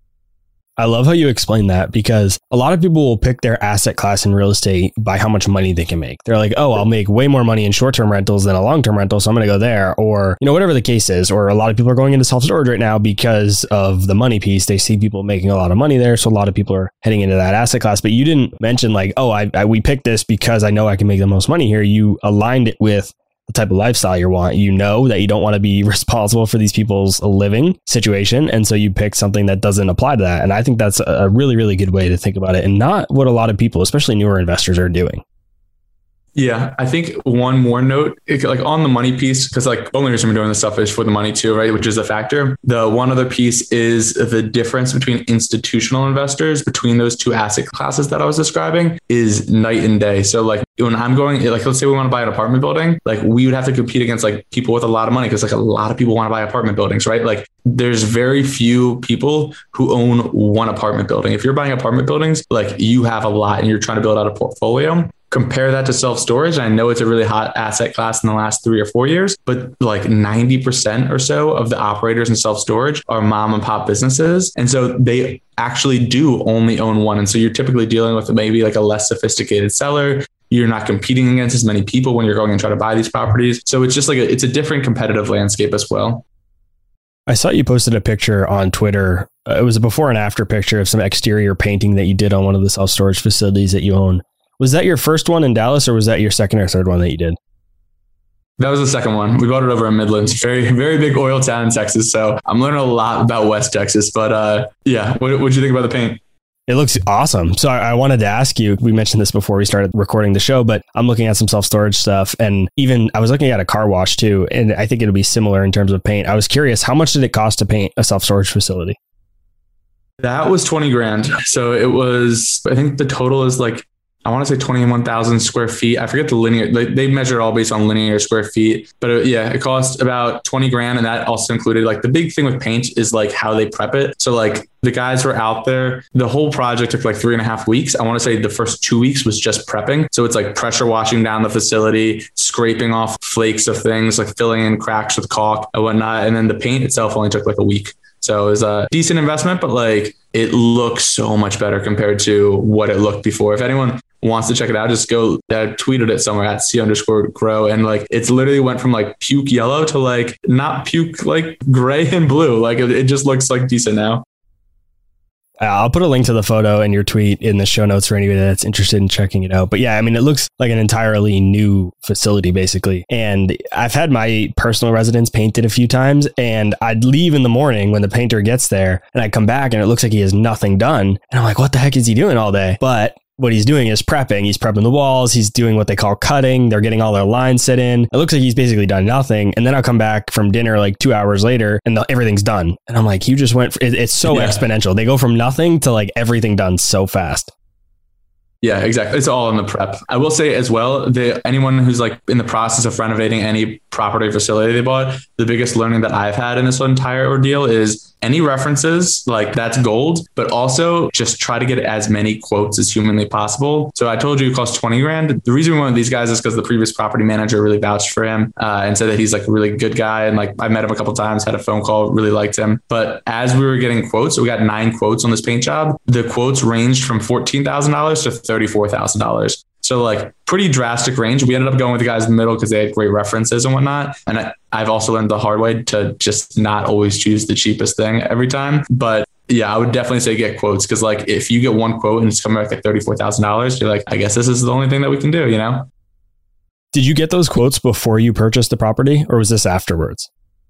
C: I love how you explain that, because a lot of people will pick their asset class in real estate by how much money they can make. They're like, oh, I'll make way more money in short-term rentals than a long-term rental, so I'm going to go there. Or, you know, whatever the case is. Or a lot of people are going into self-storage right now because of the money piece. They see people making a lot of money there. So a lot of people are heading into that asset class. But you didn't mention like, oh, I, I we picked this because I know I can make the most money here. You aligned it with the type of lifestyle you want. You know that you don't want to be responsible for these people's living situation. And so you pick something that doesn't apply to that. And I think that's a really, really good way to think about it, and not what a lot of people, especially newer investors, are doing.
B: Yeah, I think one more note, it, like on the money piece, because like the only reason we're doing this stuff is for the money too, right? Which is a factor. The one other piece is the difference between institutional investors between those two asset classes that I was describing is night and day. So like when I'm going, like let's say we want to buy an apartment building, like we would have to compete against like people with a lot of money because like a lot of people want to buy apartment buildings, right? Like there's very few people who own one apartment building. If you're buying apartment buildings, like you have a lot and you're trying to build out a portfolio. Compare that to self-storage. I know it's a really hot asset class in the last three or four years, but like ninety percent or so of the operators in self-storage are mom and pop businesses. And so they actually do only own one. And so you're typically dealing with maybe like a less sophisticated seller. You're not competing against as many people when you're going and trying to buy these properties. So it's just like, a, it's a different competitive landscape as well.
C: I saw you posted a picture on Twitter. Uh, it was a before and after picture of some exterior painting that you did on one of the self-storage facilities that you own. Was that your first one in Dallas or was that your second or third one that you did?
B: That was the second one. We bought it over in Midlands, very, very big oil town in Texas. So I'm learning a lot about West Texas, but uh, yeah. What did you think about the paint?
C: It looks awesome. So I, I wanted to ask you, we mentioned this before we started recording the show, but I'm looking at some self-storage stuff and even I was looking at a car wash too. And I think it'll be similar in terms of paint. I was curious, how much did it cost to paint a self-storage facility?
B: That was twenty grand. So it was, I think the total is like, I want to say twenty-one thousand square feet. I forget the linear, they, they measure it all based on linear square feet, but it, yeah, it cost about twenty grand. And that also included like the big thing with paint is like how they prep it. So like the guys were out there, the whole project took like three and a half weeks. I want to say the first two weeks was just prepping. So it's like pressure washing down the facility, scraping off flakes of things, like filling in cracks with caulk and whatnot. And then the paint itself only took like a week. So it was a decent investment, but like it looks so much better compared to what it looked before. If anyone wants to check it out, just go, I tweeted it somewhere at C underscore grow. And like, it's literally went from like puke yellow to like not puke, like gray and blue. Like it, it just looks like decent now.
C: I'll put a link to the photo and your tweet in the show notes for anybody that's interested in checking it out. But yeah, I mean, it looks like an entirely new facility, basically. And I've had my personal residence painted a few times and I'd leave in the morning when the painter gets there and I come back and it looks like he has nothing done. And I'm like, what the heck is he doing all day? But what he's doing is prepping. He's prepping the walls. He's doing what they call cutting. They're getting all their lines set in. It looks like he's basically done nothing. And then I'll come back from dinner like two hours later and the, everything's done. And I'm like, you just went, for, it, it's so yeah. exponential. They go from nothing to like everything done so fast.
B: Yeah, exactly. It's all in the prep. I will say as well, the, anyone who's like in the process of renovating any property or facility they bought, the biggest learning that I've had in this entire ordeal is any references, like that's gold, but also just try to get as many quotes as humanly possible. So I told you it cost twenty grand. The reason we went with these guys is because the previous property manager really vouched for him uh, and said that he's like a really good guy. And like I met him a couple of times, had a phone call, really liked him. But as we were getting quotes, so we got nine quotes on this paint job. The quotes ranged from fourteen thousand dollars to thirty-four thousand dollars. So like pretty drastic range. We ended up going with the guys in the middle because they had great references and whatnot. And I, I've also learned the hard way to just not always choose the cheapest thing every time. But yeah, I would definitely say get quotes because like if you get one quote and it's coming back at thirty-four thousand dollars, you're like, I guess this is the only thing that we can do, you know?
C: Did you get those quotes before you purchased the property or was this afterwards?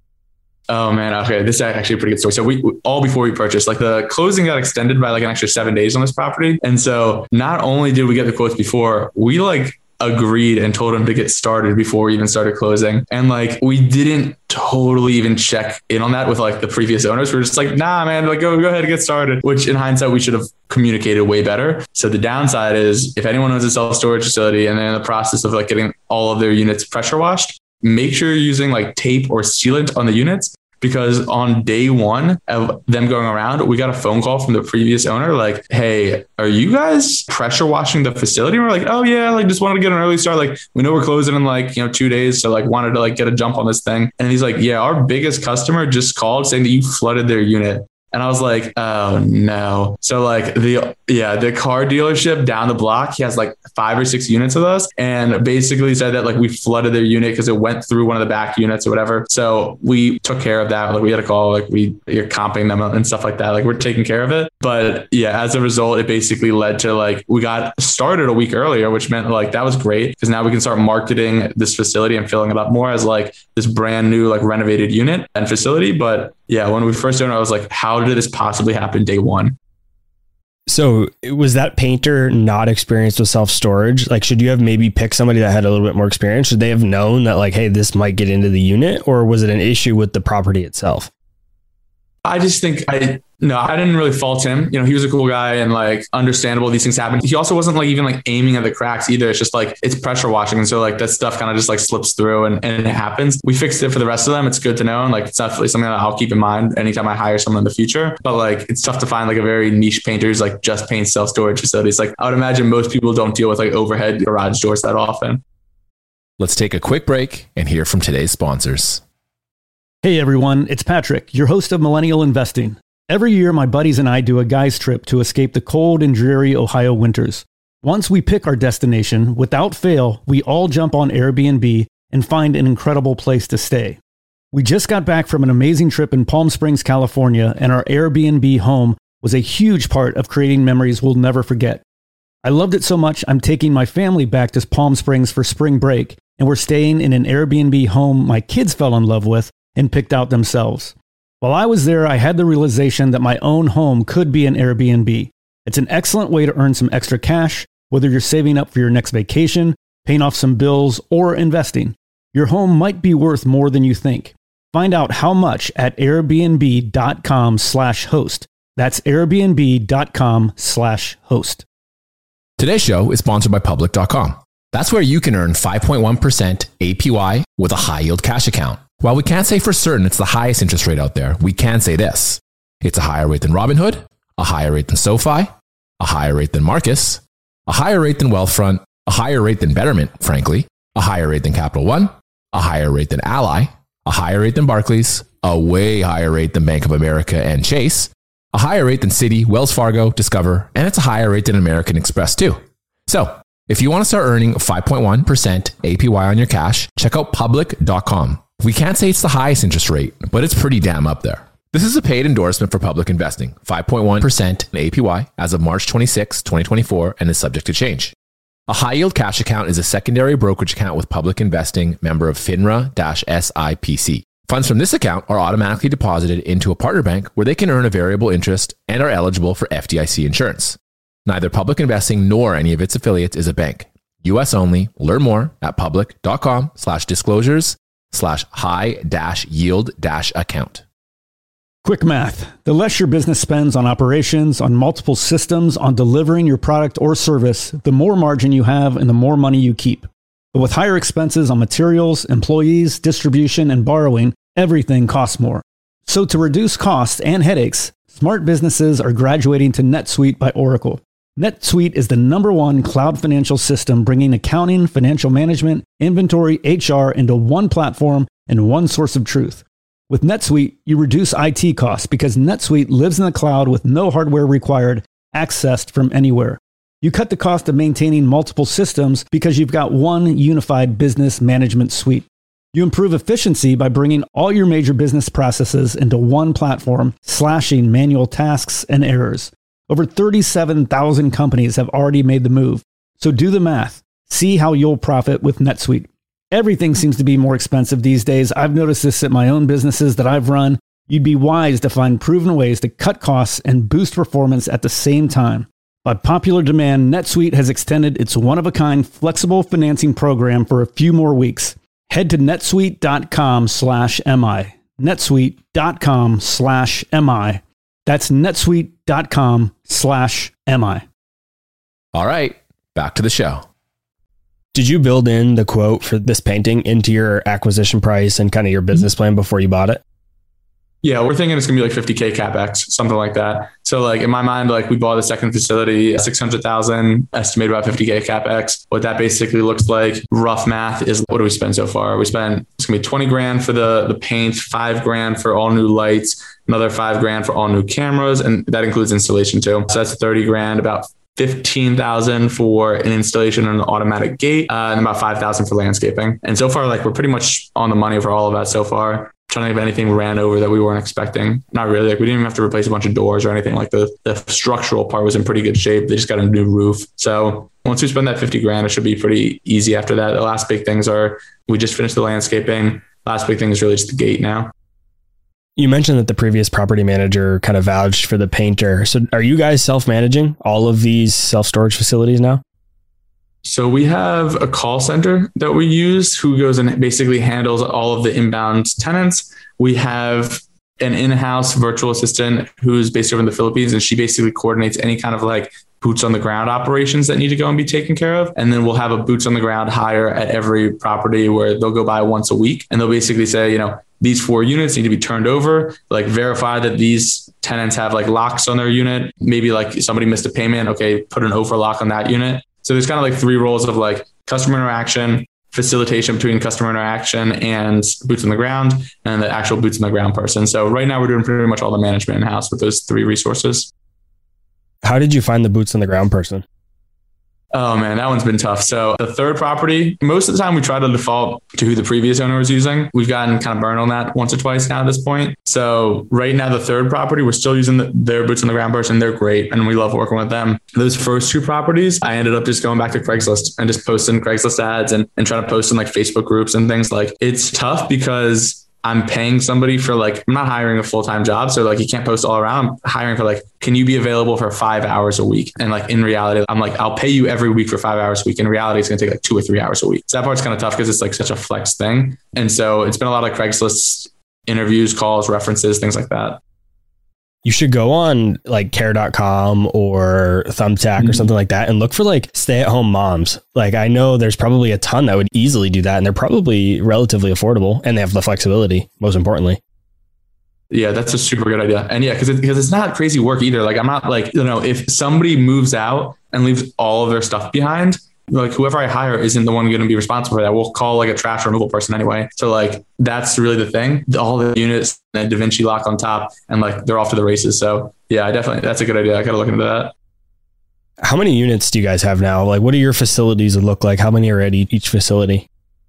B: Oh man. Okay. This is actually a pretty good story. So we, all before we purchased, like the closing got extended by like an extra seven days on this property. And so not only did we get the quotes before, we like agreed and told him to get started before we even started closing. And like, we didn't totally even check in on that with like the previous owners. We're just like, nah, man, like go, go ahead and get started, which in hindsight, we should have communicated way better. So the downside is if anyone owns a self-storage facility and they're in the process of like getting all of their units pressure washed, make sure you're using like tape or sealant on the units. Because on day one of them going around, we got a phone call from the previous owner like, hey, are you guys pressure washing the facility? And we're like, oh yeah, like just wanted to get an early start. Like we know we're closing in like, you know, two days. So like wanted to like get a jump on this thing. And he's like, yeah, our biggest customer just called saying that you flooded their unit. And I was like, oh no. So like the, yeah, the car dealership down the block, he has like five or six units of us and basically said that like we flooded their unit because it went through one of the back units or whatever. So we took care of that. Like we had a call, like we, you're comping them and stuff like that. Like we're taking care of it. But yeah, as a result, it basically led to like, we got started a week earlier, which meant like, that was great because now we can start marketing this facility and filling it up more as like this brand new, like renovated unit and facility. But yeah, when we first started, I was like, how did this possibly happen day one?
C: So was that painter not experienced with self-storage? Like, should you have maybe picked somebody that had a little bit more experience? Should they have known that like, hey, this might get into the unit, or was it an issue with the property itself?
B: I just think I, no, I didn't really fault him. You know, he was a cool guy and like understandable. These things happen. He also wasn't like even like aiming at the cracks either. It's just like, it's pressure washing. And so like that stuff kind of just like slips through and, and it happens. We fixed it for the rest of them. It's good to know. And like, it's definitely something that I'll keep in mind anytime I hire someone in the future. But like, it's tough to find like a very niche painter who's like just paints self-storage facilities. Like I would imagine most people don't deal with like overhead garage doors that often.
D: Let's take a quick break and hear from today's sponsors.
E: Hey everyone, it's Patrick, your host of Millennial Investing. Every year, my buddies and I do a guy's trip to escape the cold and dreary Ohio winters. Once we pick our destination, without fail, we all jump on Airbnb and find an incredible place to stay. We just got back from an amazing trip in Palm Springs, California, and our Airbnb home was a huge part of creating memories we'll never forget. I loved it so much, I'm taking my family back to Palm Springs for spring break, and we're staying in an Airbnb home my kids fell in love with and picked out themselves. While I was there, I had the realization that my own home could be an Airbnb. It's an excellent way to earn some extra cash, whether you're saving up for your next vacation, paying off some bills, or investing. Your home might be worth more than you think. Find out how much at airbnb.com slash host. That's airbnb.com slash host.
D: Today's show is sponsored by public dot com. That's where you can earn five point one percent A P Y with a high yield cash account. While we can't say for certain it's the highest interest rate out there, we can say this. It's a higher rate than Robinhood, a higher rate than SoFi, a higher rate than Marcus, a higher rate than Wealthfront, a higher rate than Betterment, frankly, a higher rate than Capital One, a higher rate than Ally, a higher rate than Barclays, a way higher rate than Bank of America and Chase, a higher rate than Citi, Wells Fargo, Discover, and it's a higher rate than American Express too. So, if you want to start earning five point one percent A P Y on your cash, check out public dot com. We can't say it's the highest interest rate, but it's pretty damn up there. This is a paid endorsement for Public Investing, five point one percent in A P Y as of March twenty-sixth, twenty twenty-four, and is subject to change. A high-yield cash account is a secondary brokerage account with Public Investing, member of FINRA-S I P C. Funds from this account are automatically deposited into a partner bank where they can earn a variable interest and are eligible for F D I C insurance. Neither Public Investing nor any of its affiliates is a bank. U S only. Learn more at public.com slash disclosures slash high dash yield dash account.
E: Quick math. The less your business spends on operations, on multiple systems, on delivering your product or service, the more margin you have and the more money you keep. But with higher expenses on materials, employees, distribution, and borrowing, everything costs more. So to reduce costs and headaches, smart businesses are graduating to NetSuite by Oracle. NetSuite is the number one cloud financial system bringing accounting, financial management, inventory, H R into one platform and one source of truth. With NetSuite, you reduce I T costs because NetSuite lives in the cloud with no hardware required, accessed from anywhere. You cut the cost of maintaining multiple systems because you've got one unified business management suite. You improve efficiency by bringing all your major business processes into one platform, slashing manual tasks and errors. Over thirty-seven thousand companies have already made the move. So do the math. See how you'll profit with NetSuite. Everything seems to be more expensive these days. I've noticed this at my own businesses that I've run. You'd be wise to find proven ways to cut costs and boost performance at the same time. By popular demand, NetSuite has extended its one-of-a-kind flexible financing program for a few more weeks. Head to netsuite.com slash MI. netsuite.com slash MI. That's netsuite.com slash MI.
D: All right, back to the show.
C: Did you build in the quote for this painting into your acquisition price and kind of your business plan before you bought it?
B: Yeah, we're thinking it's going to be like fifty K CapEx, something like that. So like in my mind, like we bought a second facility, six hundred thousand, estimated about fifty K CapEx. What that basically looks like, rough math, is what do we spend so far? We spent, it's going to be twenty grand for the, the paint, five grand for all new lights, another five grand for all new cameras. And that includes installation too. So that's thirty grand, about fifteen thousand for an installation on an automatic gate, uh, and about five thousand for landscaping. And so far, like we're pretty much on the money for all of that so far. Trying to think if anything ran over that we weren't expecting. Not really. Like we didn't even have to replace a bunch of doors or anything. Like the, the structural part was in pretty good shape. They just got a new roof. So once we spend that fifty grand, it should be pretty easy after that. The last big things are, we just finished the landscaping. Last big thing is really just the gate now.
C: You mentioned that the previous property manager kind of vouched for the painter. So are you guys self-managing all of these self-storage facilities now?
B: So we have a call center that we use who goes and basically handles all of the inbound tenants. We have an in-house virtual assistant who's based over in the Philippines, and she basically coordinates any kind of like boots on the ground operations that need to go and be taken care of. And then we'll have a boots on the ground hire at every property where they'll go by once a week. And they'll basically say, you know, these four units need to be turned over, like verify that these tenants have like locks on their unit. Maybe like somebody missed a payment. Okay, put an overlock on that unit. So there's kind of like three roles of like customer interaction, facilitation between customer interaction and boots on the ground, and the actual boots on the ground person. So right now we're doing pretty much all the management in-house with those three resources.
C: How did you find the boots on the ground person?
B: Oh man, that one's been tough. So the third property, most of the time we try to default to who the previous owner was using. We've gotten kind of burned on that once or twice now at this point. So right now, the third property, we're still using the, their boots on the ground person. They're great. And we love working with them. Those first two properties, I ended up just going back to Craigslist and just posting Craigslist ads and, and trying to post in like Facebook groups and things. Like it's tough because I'm paying somebody for like, I'm not hiring a full-time job. So like you can't post all around. I'm hiring for like, can you be available for five hours a week? And like in reality, I'm like, I'll pay you every week for five hours a week. In reality, it's going to take like two or three hours a week. So that part's kind of tough because it's like such a flex thing. And so it's been a lot of Craigslist interviews, calls, references, things like that.
C: You should go on like care dot com or Thumbtack mm-hmm. or something like that and look for like stay-at-home moms. Like I know there's probably a ton that would easily do that, and they're probably relatively affordable, and they have the flexibility, most importantly.
B: Yeah, that's a super good idea. And yeah, because it, because it's not crazy work either. Like I'm not like, you know, if somebody moves out and leaves all of their stuff behind, like whoever I hire isn't the one going to be responsible for that. We'll call like a trash removal person anyway. So like, that's really the thing. All the units and DaVinci lock on top, and like, they're off to the races. So yeah, I definitely, that's a good idea. I got to look into that.
C: How many units do you guys have now? Like, what do your facilities look like? How many are at each facility?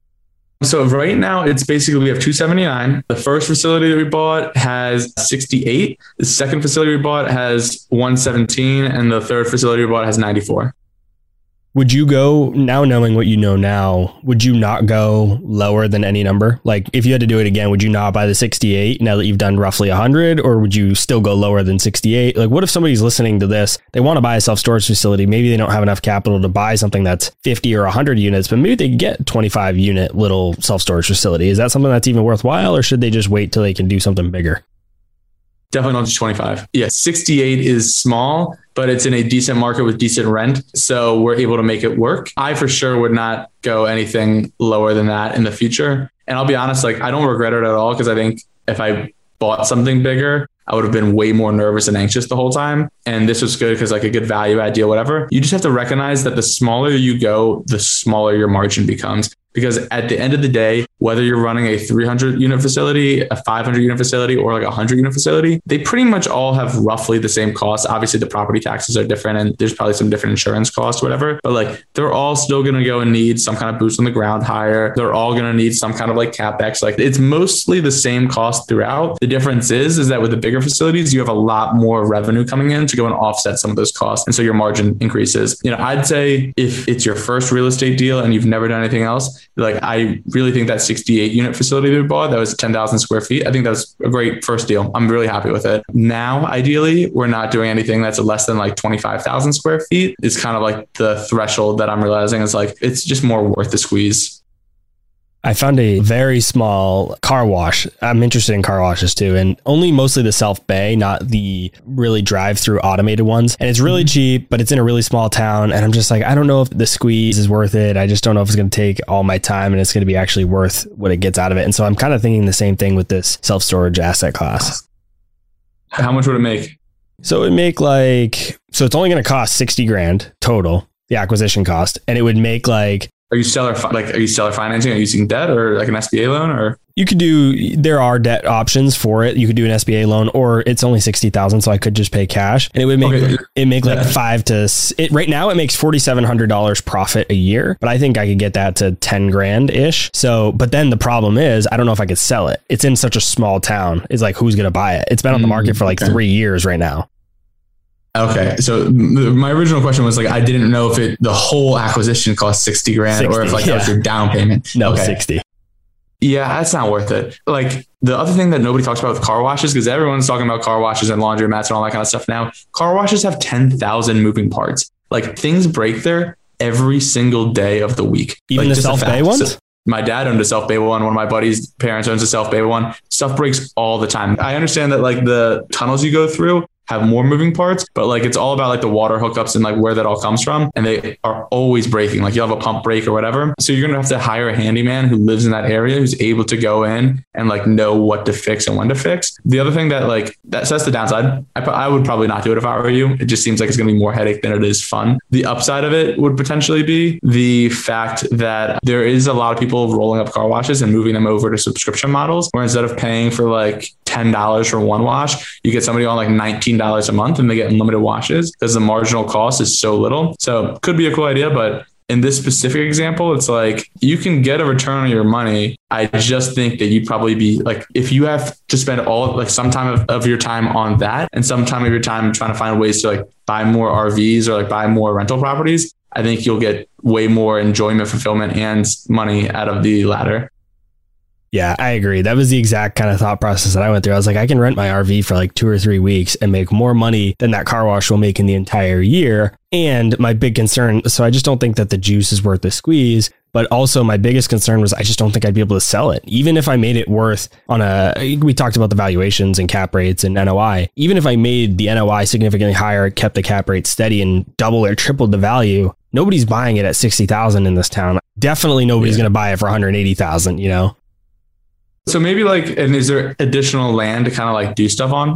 B: So right now it's basically, we have two seventy-nine. The first facility that we bought has sixty-eight. The second facility we bought has one seventeen. And the third facility we bought has ninety-four.
C: Would you go, now knowing what you know now, would you not go lower than any number? Like if you had to do it again, would you not buy the sixty-eight now that you've done roughly one hundred, or would you still go lower than sixty-eight? Like what if somebody's listening to this, they want to buy a self-storage facility, maybe they don't have enough capital to buy something that's fifty or one hundred units, but maybe they get twenty-five unit little self-storage facility. Is that something that's even worthwhile, or should they just wait till they can do something bigger?
B: Definitely not just twenty-five. Yeah, sixty-eight is small, but it's in a decent market with decent rent. So we're able to make it work. I for sure would not go anything lower than that in the future. And I'll be honest, like I don't regret it at all, because I think if I bought something bigger, I would have been way more nervous and anxious the whole time. And this was good because like a good value add deal, whatever. You just have to recognize that the smaller you go, the smaller your margin becomes. Because at the end of the day, whether you're running a three hundred unit facility, a five hundred unit facility, or like a one hundred unit facility, they pretty much all have roughly the same cost. Obviously, the property taxes are different and there's probably some different insurance costs, whatever. But like they're all still going to go and need some kind of boots on the ground hire. They're all going to need some kind of like CapEx. Like it's mostly the same cost throughout. The difference is, is that with the bigger facilities, you have a lot more revenue coming in to go and offset some of those costs. And so your margin increases. You know, I'd say if it's your first real estate deal and you've never done anything else, like I really think that sixty-eight unit facility that we bought, that was ten thousand square feet. I think that was a great first deal. I'm really happy with it. Now, ideally, we're not doing anything that's less than like twenty-five thousand square feet. It's kind of like the threshold that I'm realizing is like, it's just more worth the squeeze.
C: I found a very small car wash. I'm interested in car washes too, and only mostly the self-bay, not the really drive-through automated ones. And it's really mm-hmm. cheap, but it's in a really small town. And I'm just like, I don't know if the squeeze is worth it. I just don't know if it's going to take all my time and it's going to be actually worth what it gets out of it. And so I'm kind of thinking the same thing with this self-storage asset class.
B: How much would it make?
C: So it would make like, so it's only going to cost sixty grand total, the acquisition cost. And it would make like,
B: Are you seller like are you seller financing? Are you using debt or like an S B A loan? Or
C: you could do, there are debt options for it. You could do an S B A loan, or it's only sixty thousand. So I could just pay cash, and it would make okay. it make like five to it right now. It makes forty-seven hundred dollars profit a year, but I think I could get that to ten grand ish. So, but then the problem is, I don't know if I could sell it. It's in such a small town. It's like, who's going to buy it? It's been on the market for like okay. three years right now.
B: Okay. So my original question was like, I didn't know if it, the whole acquisition cost sixty grand sixty, or if like
C: yeah.
B: that was your down payment.
C: No,
B: okay.
C: sixty.
B: Yeah, that's not worth it. Like the other thing that nobody talks about with car washes, because everyone's talking about car washes and laundry mats and all that kind of stuff now. Car washes have ten thousand moving parts. Like things break there every single day of the week.
C: Even
B: like,
C: the self-bay ones?
B: So my dad owned a self-bay one. One of my buddies' parents owns a self-bay one. Stuff breaks all the time. I understand that like the tunnels you go through have more moving parts, but like it's all about like the water hookups and like where that all comes from. And they are always breaking. Like you'll have a pump break or whatever. So you're going to have to hire a handyman who lives in that area, who's able to go in and like know what to fix and when to fix. The other thing that like, that says the downside, I, I would probably not do it if I were you. It just seems like it's going to be more headache than it is fun. The upside of it would potentially be the fact that there is a lot of people rolling up car washes and moving them over to subscription models, where instead of paying for like ten dollars for one wash, you get somebody on like nineteen dollars a month and they get unlimited washes because the marginal cost is so little. So could be a cool idea, but in this specific example, it's like you can get a return on your money. I just think that you'd probably be like, if you have to spend all like some time of, of your time on that and some time of your time trying to find ways to like buy more R Vs or like buy more rental properties, I think you'll get way more enjoyment, fulfillment, and money out of the latter.
C: Yeah, I agree. That was the exact kind of thought process that I went through. I was like, I can rent my R V for like two or three weeks and make more money than that car wash will make in the entire year. And my big concern, so I just don't think that the juice is worth the squeeze. But also my biggest concern was I just don't think I'd be able to sell it. Even if I made it worth on a, we talked about the valuations and cap rates and N O I. Even if I made the N O I significantly higher, kept the cap rate steady and double or tripled the value, nobody's buying it at sixty thousand in this town. Definitely nobody's yeah. going to buy it for one hundred eighty thousand, you know?
B: So maybe like, and is there additional land to kind of like do stuff on?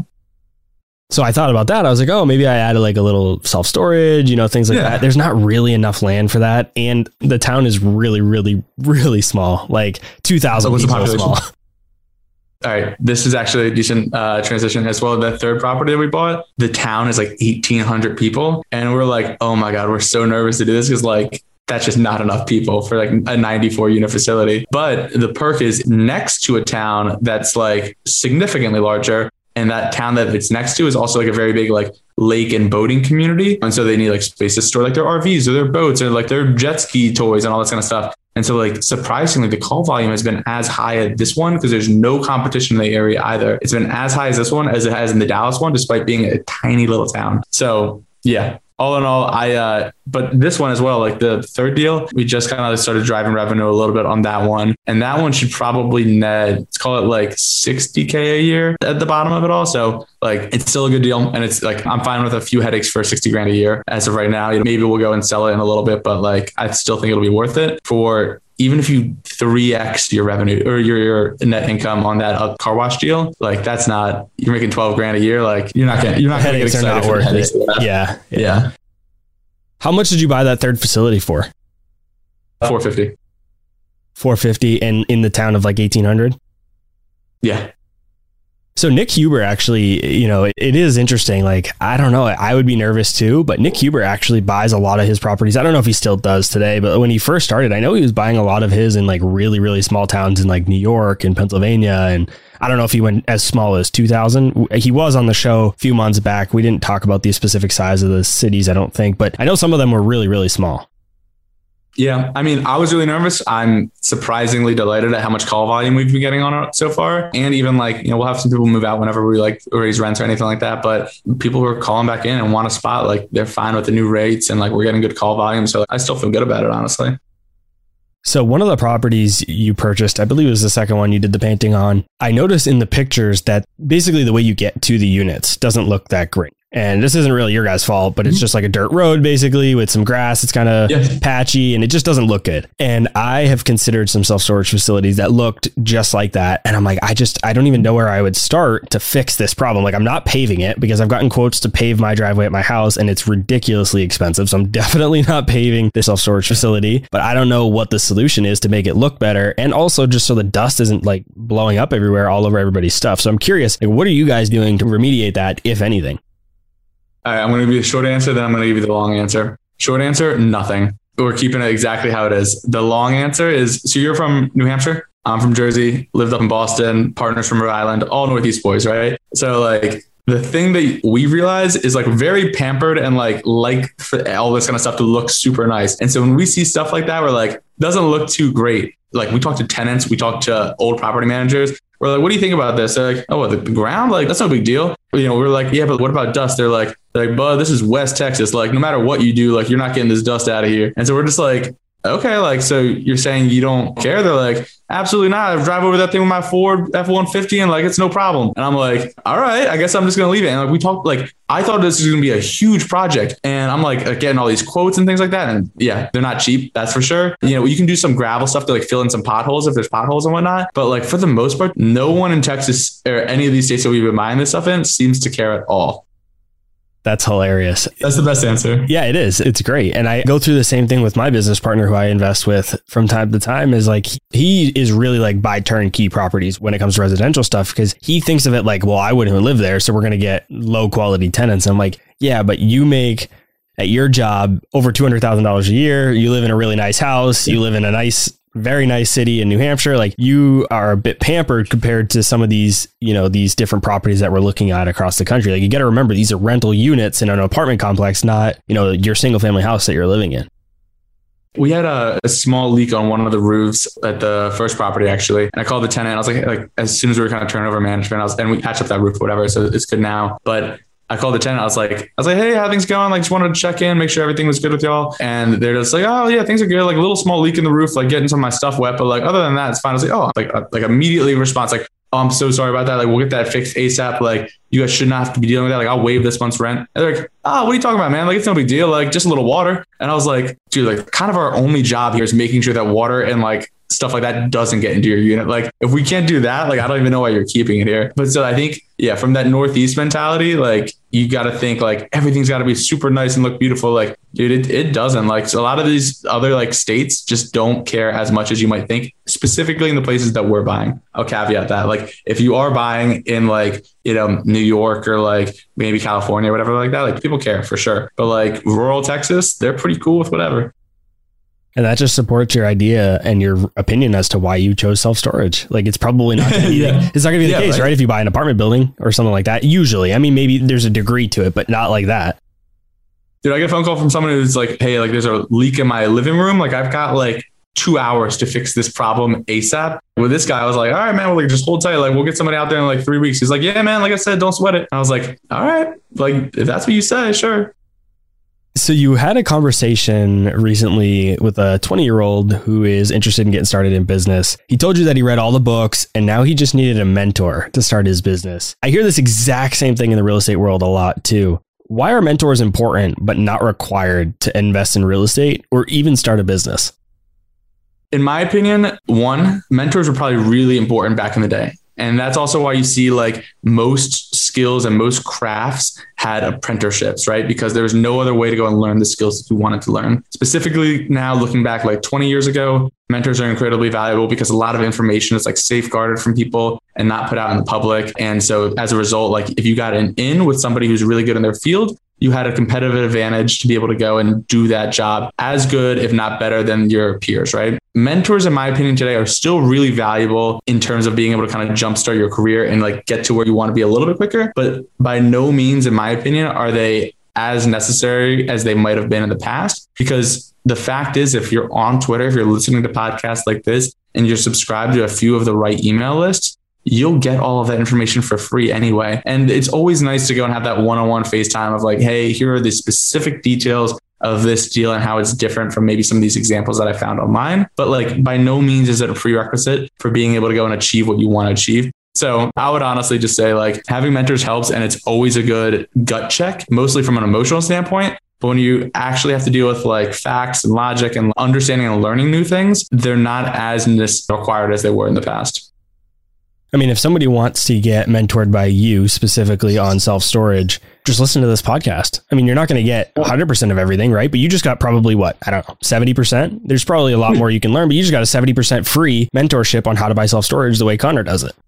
C: So I thought about that. I was like, oh, maybe I added like a little self-storage, you know, things like yeah. that. There's not really enough land for that. And the town is really, really, really small, like two thousand
B: so
C: people small.
B: All right. This is actually a decent uh, transition as well. The third property that we bought, the town is like eighteen hundred people. And we're like, oh my God, we're so nervous to do this because like, that's just not enough people for like a ninety-four unit facility. But the perk is next to a town that's like significantly larger. And that town that it's next to is also like a very big like lake and boating community. And so they need like space to store like their R Vs or their boats or like their jet ski toys and all this kind of stuff. And so like surprisingly, the call volume has been as high at this one because there's no competition in the area either. It's been as high as this one as it has in the Dallas one, despite being a tiny little town. So yeah. All in all, I, uh, but this one as well, like the third deal, we just kind of started driving revenue a little bit on that one. And that one should probably net, let's call it like sixty K a year at the bottom of it all. So like, it's still a good deal. And it's like, I'm fine with a few headaches for sixty grand a year as of right now. You know, maybe we'll go and sell it in a little bit, but like, I still think it'll be worth it for even if you three X your revenue or your, your net income on that uh, car wash deal. Like that's not, you're making twelve grand a year. Like you're not going you're not going to get excited for headaches.
C: Yeah, yeah.
B: Yeah.
C: How much did you buy that third facility for?
B: four fifty.
C: four fifty and in the town of like eighteen hundred?
B: Yeah.
C: So Nick Huber actually, you know, it, it is interesting. Like, I don't know, I would be nervous too, but Nick Huber actually buys a lot of his properties. I don't know if he still does today, but when he first started, I know he was buying a lot of his in like really, really small towns in like New York and Pennsylvania. And I don't know if he went as small as two thousand. He was on the show a few months back. We didn't talk about the specific size of the cities, I don't think, but I know some of them were really, really small.
B: Yeah. I mean, I was really nervous. I'm surprisingly delighted at how much call volume we've been getting on it so far. And even like, you know, we'll have some people move out whenever we like raise rents or anything like that. But people who are calling back in and want a spot, like they're fine with the new rates and like we're getting good call volume. So I still feel good about it, honestly.
C: So one of the properties you purchased, I believe it was the second one you did the painting on. I noticed in the pictures that basically the way you get to the units doesn't look that great. And this isn't really your guys' fault, but it's just like a dirt road, basically, with some grass. It's kind of yeah. patchy and it just doesn't look good. And I have considered some self-storage facilities that looked just like that. And I'm like, I just, I don't even know where I would start to fix this problem. Like, I'm not paving it because I've gotten quotes to pave my driveway at my house and it's ridiculously expensive. So I'm definitely not paving the self-storage facility, but I don't know what the solution is to make it look better. And also just so the dust isn't like blowing up everywhere all over everybody's stuff. So I'm curious, like, what are you guys doing to remediate that, if anything?
B: All right, I'm going to give you the short answer, then I'm going to give you the long answer. Short answer, nothing. We're keeping it exactly how it is. The long answer is, so you're from New Hampshire? I'm from Jersey, lived up in Boston, partners from Rhode Island, all Northeast boys, right? So like the thing that we realize is like very pampered and like, like for all this kind of stuff to look super nice. And so when we see stuff like that, we're like, doesn't look too great. like we talk to tenants, we talk to old property managers. We're like, what do you think about this? They're like, oh, the ground? Like, that's no big deal. You know, we're like, yeah, but what about dust? They're like, they're like, bud, this is West Texas. Like, no matter what you do, like, you're not getting this dust out of here. And so we're just like, okay, like, so you're saying you don't care? They're like, absolutely not. I drive over that thing with my Ford F one fifty and like, it's no problem. And I'm like, all right, I guess I'm just going to leave it. And like, we talked, like, I thought this was going to be a huge project. And I'm like, getting all these quotes and things like that. And yeah, they're not cheap. That's for sure. You know, you can do some gravel stuff to like fill in some potholes if there's potholes and whatnot. But like, for the most part, no one in Texas or any of these states that we've been buying this stuff in seems to care at all.
C: That's hilarious.
B: That's the best answer.
C: Yeah, it is. It's great. And I go through the same thing with my business partner who I invest with from time to time is like, he is really like buy turnkey properties when it comes to residential stuff because he thinks of it like, well, I wouldn't live there. So we're going to get low quality tenants. And I'm like, yeah, but you make at your job over two hundred thousand dollars a year. You live in a really nice house. You live in a nice very nice city in New Hampshire. Like you are a bit pampered compared to some of these, you know, these different properties that we're looking at across the country. Like you got to remember these are rental units in an apartment complex, not, you know, your single family house that you're living in.
B: We had a, a small leak on one of the roofs at the first property, actually. And I called the tenant. I was like, like as soon as we were kind of turning over management, I was, and we patched up that roof, whatever. So it's good now. But I called the tenant. I was like, I was like, hey, how things going? Like, just wanted to check in, make sure everything was good with y'all. And they're just like, oh yeah, things are good. Like a little small leak in the roof, like getting some of my stuff wet. But like, other than that, it's fine. I was like, oh, like, like immediately response, like, oh, I'm so sorry about that. Like, we'll get that fixed ASAP. Like, you guys should not have to be dealing with that. Like, I'll waive this month's rent. And they're like, oh, what are you talking about, man? Like, it's no big deal. Like, just a little water. And I was like, dude, like kind of our only job here is making sure that water and like stuff like that doesn't get into your unit. Like if we can't do that, like, I don't even know why you're keeping it here. But so I think, yeah, from that Northeast mentality, like you got to think like everything's got to be super nice and look beautiful. Like, dude, it, it doesn't. Like, so a lot of these other like states just don't care as much as you might think, specifically in the places that we're buying. I'll caveat that. Like if you are buying in like, you know, New York or like maybe California or whatever like that, like people care for sure. But like rural Texas, they're pretty cool with whatever.
C: And that just supports your idea and your opinion as to why you chose self-storage. Like it's probably not going to be, yeah. it's not going to be the yeah, case, right? right? If you buy an apartment building or something like that, usually, I mean, maybe there's a degree to it, but not like that.
B: Dude, I get a phone call from someone who's like, hey, like there's a leak in my living room. Like I've got like two hours to fix this problem ASAP. With this guy, I was like, all right, man, well, like just hold tight. Like we'll get somebody out there in like three weeks. He's like, yeah, man, like I said, don't sweat it. And I was like, all right, like if that's what you say, sure.
C: So you had a conversation recently with a twenty year old who is interested in getting started in business. He told you that he read all the books and now he just needed a mentor to start his business. I hear this exact same thing in the real estate world a lot too. Why are mentors important, but not required to invest in real estate or even start a business?
B: In my opinion, one, mentors were probably really important back in the day. And that's also why you see like most skills and most crafts had apprenticeships, right? Because there was no other way to go and learn the skills that you wanted to learn. Specifically now looking back like twenty years ago, mentors are incredibly valuable because a lot of information is like safeguarded from people and not put out in the public. And so as a result, like if you got an in with somebody who's really good in their field, you had a competitive advantage to be able to go and do that job as good, if not better than your peers, right? Mentors, in my opinion, today are still really valuable in terms of being able to kind of jumpstart your career and like get to where you want to be a little bit quicker. But by no means, in my opinion, are they as necessary as they might have been in the past. Because the fact is, if you're on Twitter, if you're listening to podcasts like this and you're subscribed to a few of the right email lists, you'll get all of that information for free anyway. And it's always nice to go and have that one-on-one FaceTime of like, hey, here are the specific details of this deal and how it's different from maybe some of these examples that I found online. But like, by no means is it a prerequisite for being able to go and achieve what you want to achieve. So I would honestly just say like having mentors helps, and it's always a good gut check, mostly from an emotional standpoint. But when you actually have to deal with like facts and logic and understanding and learning new things, they're not as required as they were in the past.
C: I mean, if somebody wants to get mentored by you specifically on self-storage, just listen to this podcast. I mean, you're not going to get one hundred percent of everything, right? But you just got probably what? I don't know, seventy percent? There's probably a lot more you can learn, but you just got a seventy percent free mentorship on how to buy self-storage the way Connor does it.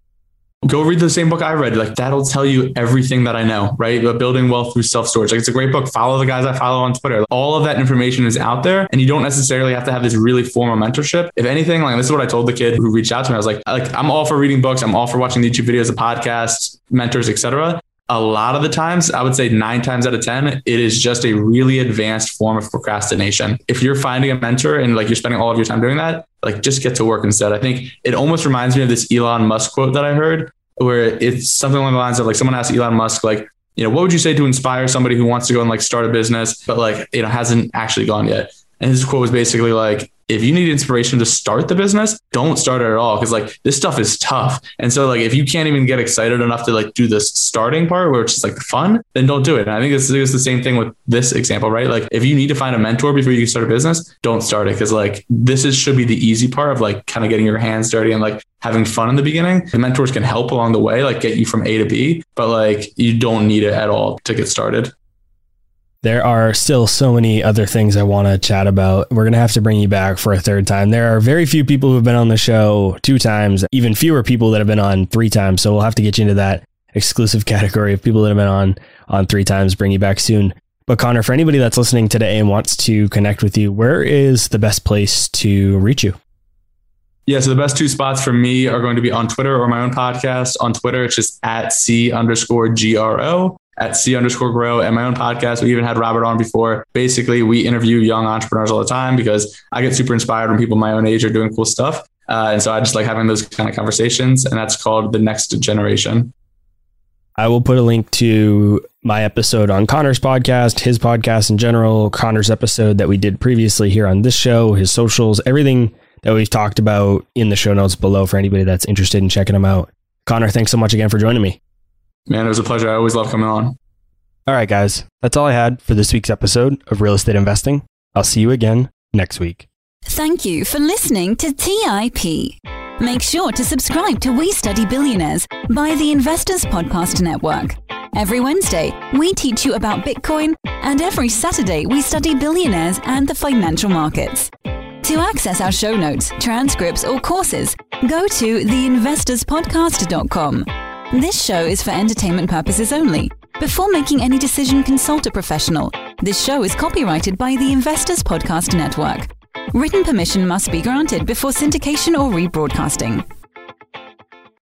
B: Go read the same book I read. Like that'll tell you everything that I know, right? But building wealth through self-storage. Like it's a great book. Follow the guys I follow on Twitter. All of that information is out there, and you don't necessarily have to have this really formal mentorship. If anything, like this is what I told the kid who reached out to me. I was like, like I'm all for reading books. I'm all for watching YouTube videos, the podcasts, mentors, et cetera. a lot of the times, I would say nine times out of ten, it is just a really advanced form of procrastination. If you're finding a mentor and like you're spending all of your time doing that, like just get to work instead. I think it almost reminds me of this Elon Musk quote that I heard, where it's something along the lines of like someone asked Elon Musk, like, you know, what would you say to inspire somebody who wants to go and like start a business, but like, you know, hasn't actually gone yet? And his quote was basically like, if you need inspiration to start the business, don't start it at all. Cause like this stuff is tough. And so like, if you can't even get excited enough to like do the starting part where it's just like fun, then don't do it. And I think this is the same thing with this example, right? Like if you need to find a mentor before you can start a business, don't start it. Cause like this is, should be the easy part of like kind of getting your hands dirty and like having fun in the beginning. The mentors can help along the way, like get you from A to B, but like you don't need it at all to get started.
C: There are still so many other things I want to chat about. We're going to have to bring you back for a third time. There are very few people who've been on the show two times, even fewer people that have been on three times. So we'll have to get you into that exclusive category of people that have been on on three times, bring you back soon. But Connor, for anybody that's listening today and wants to connect with you, where is the best place to reach you?
B: Yeah, so the best two spots for me are going to be on Twitter or my own podcast. On Twitter, it's just at C underscore G R O. At C underscore grow, and my own podcast. We even had Robert on before. Basically, we interview young entrepreneurs all the time because I get super inspired when people my own age are doing cool stuff. Uh, and so I just like having those kind of conversations, and that's called The Next Generation.
C: I will put a link to my episode on Connor's podcast, his podcast in general, Connor's episode that we did previously here on this show, his socials, everything that we've talked about in the show notes below for anybody that's interested in checking them out. Connor, thanks so much again for joining me.
B: Man, it was a pleasure. I always love coming on.
C: All right, guys. That's all I had for this week's episode of Real Estate Investing. I'll see you again next week.
A: Thank you for listening to T I P. Make sure to subscribe to We Study Billionaires by the Investors Podcast Network. Every Wednesday, we teach you about Bitcoin, and every Saturday, we study billionaires and the financial markets. To access our show notes, transcripts, or courses, go to the investors podcast dot com. This show is for entertainment purposes only. Before making any decision, consult a professional. This show is copyrighted by the Investors Podcast Network. Written permission must be granted before syndication or rebroadcasting.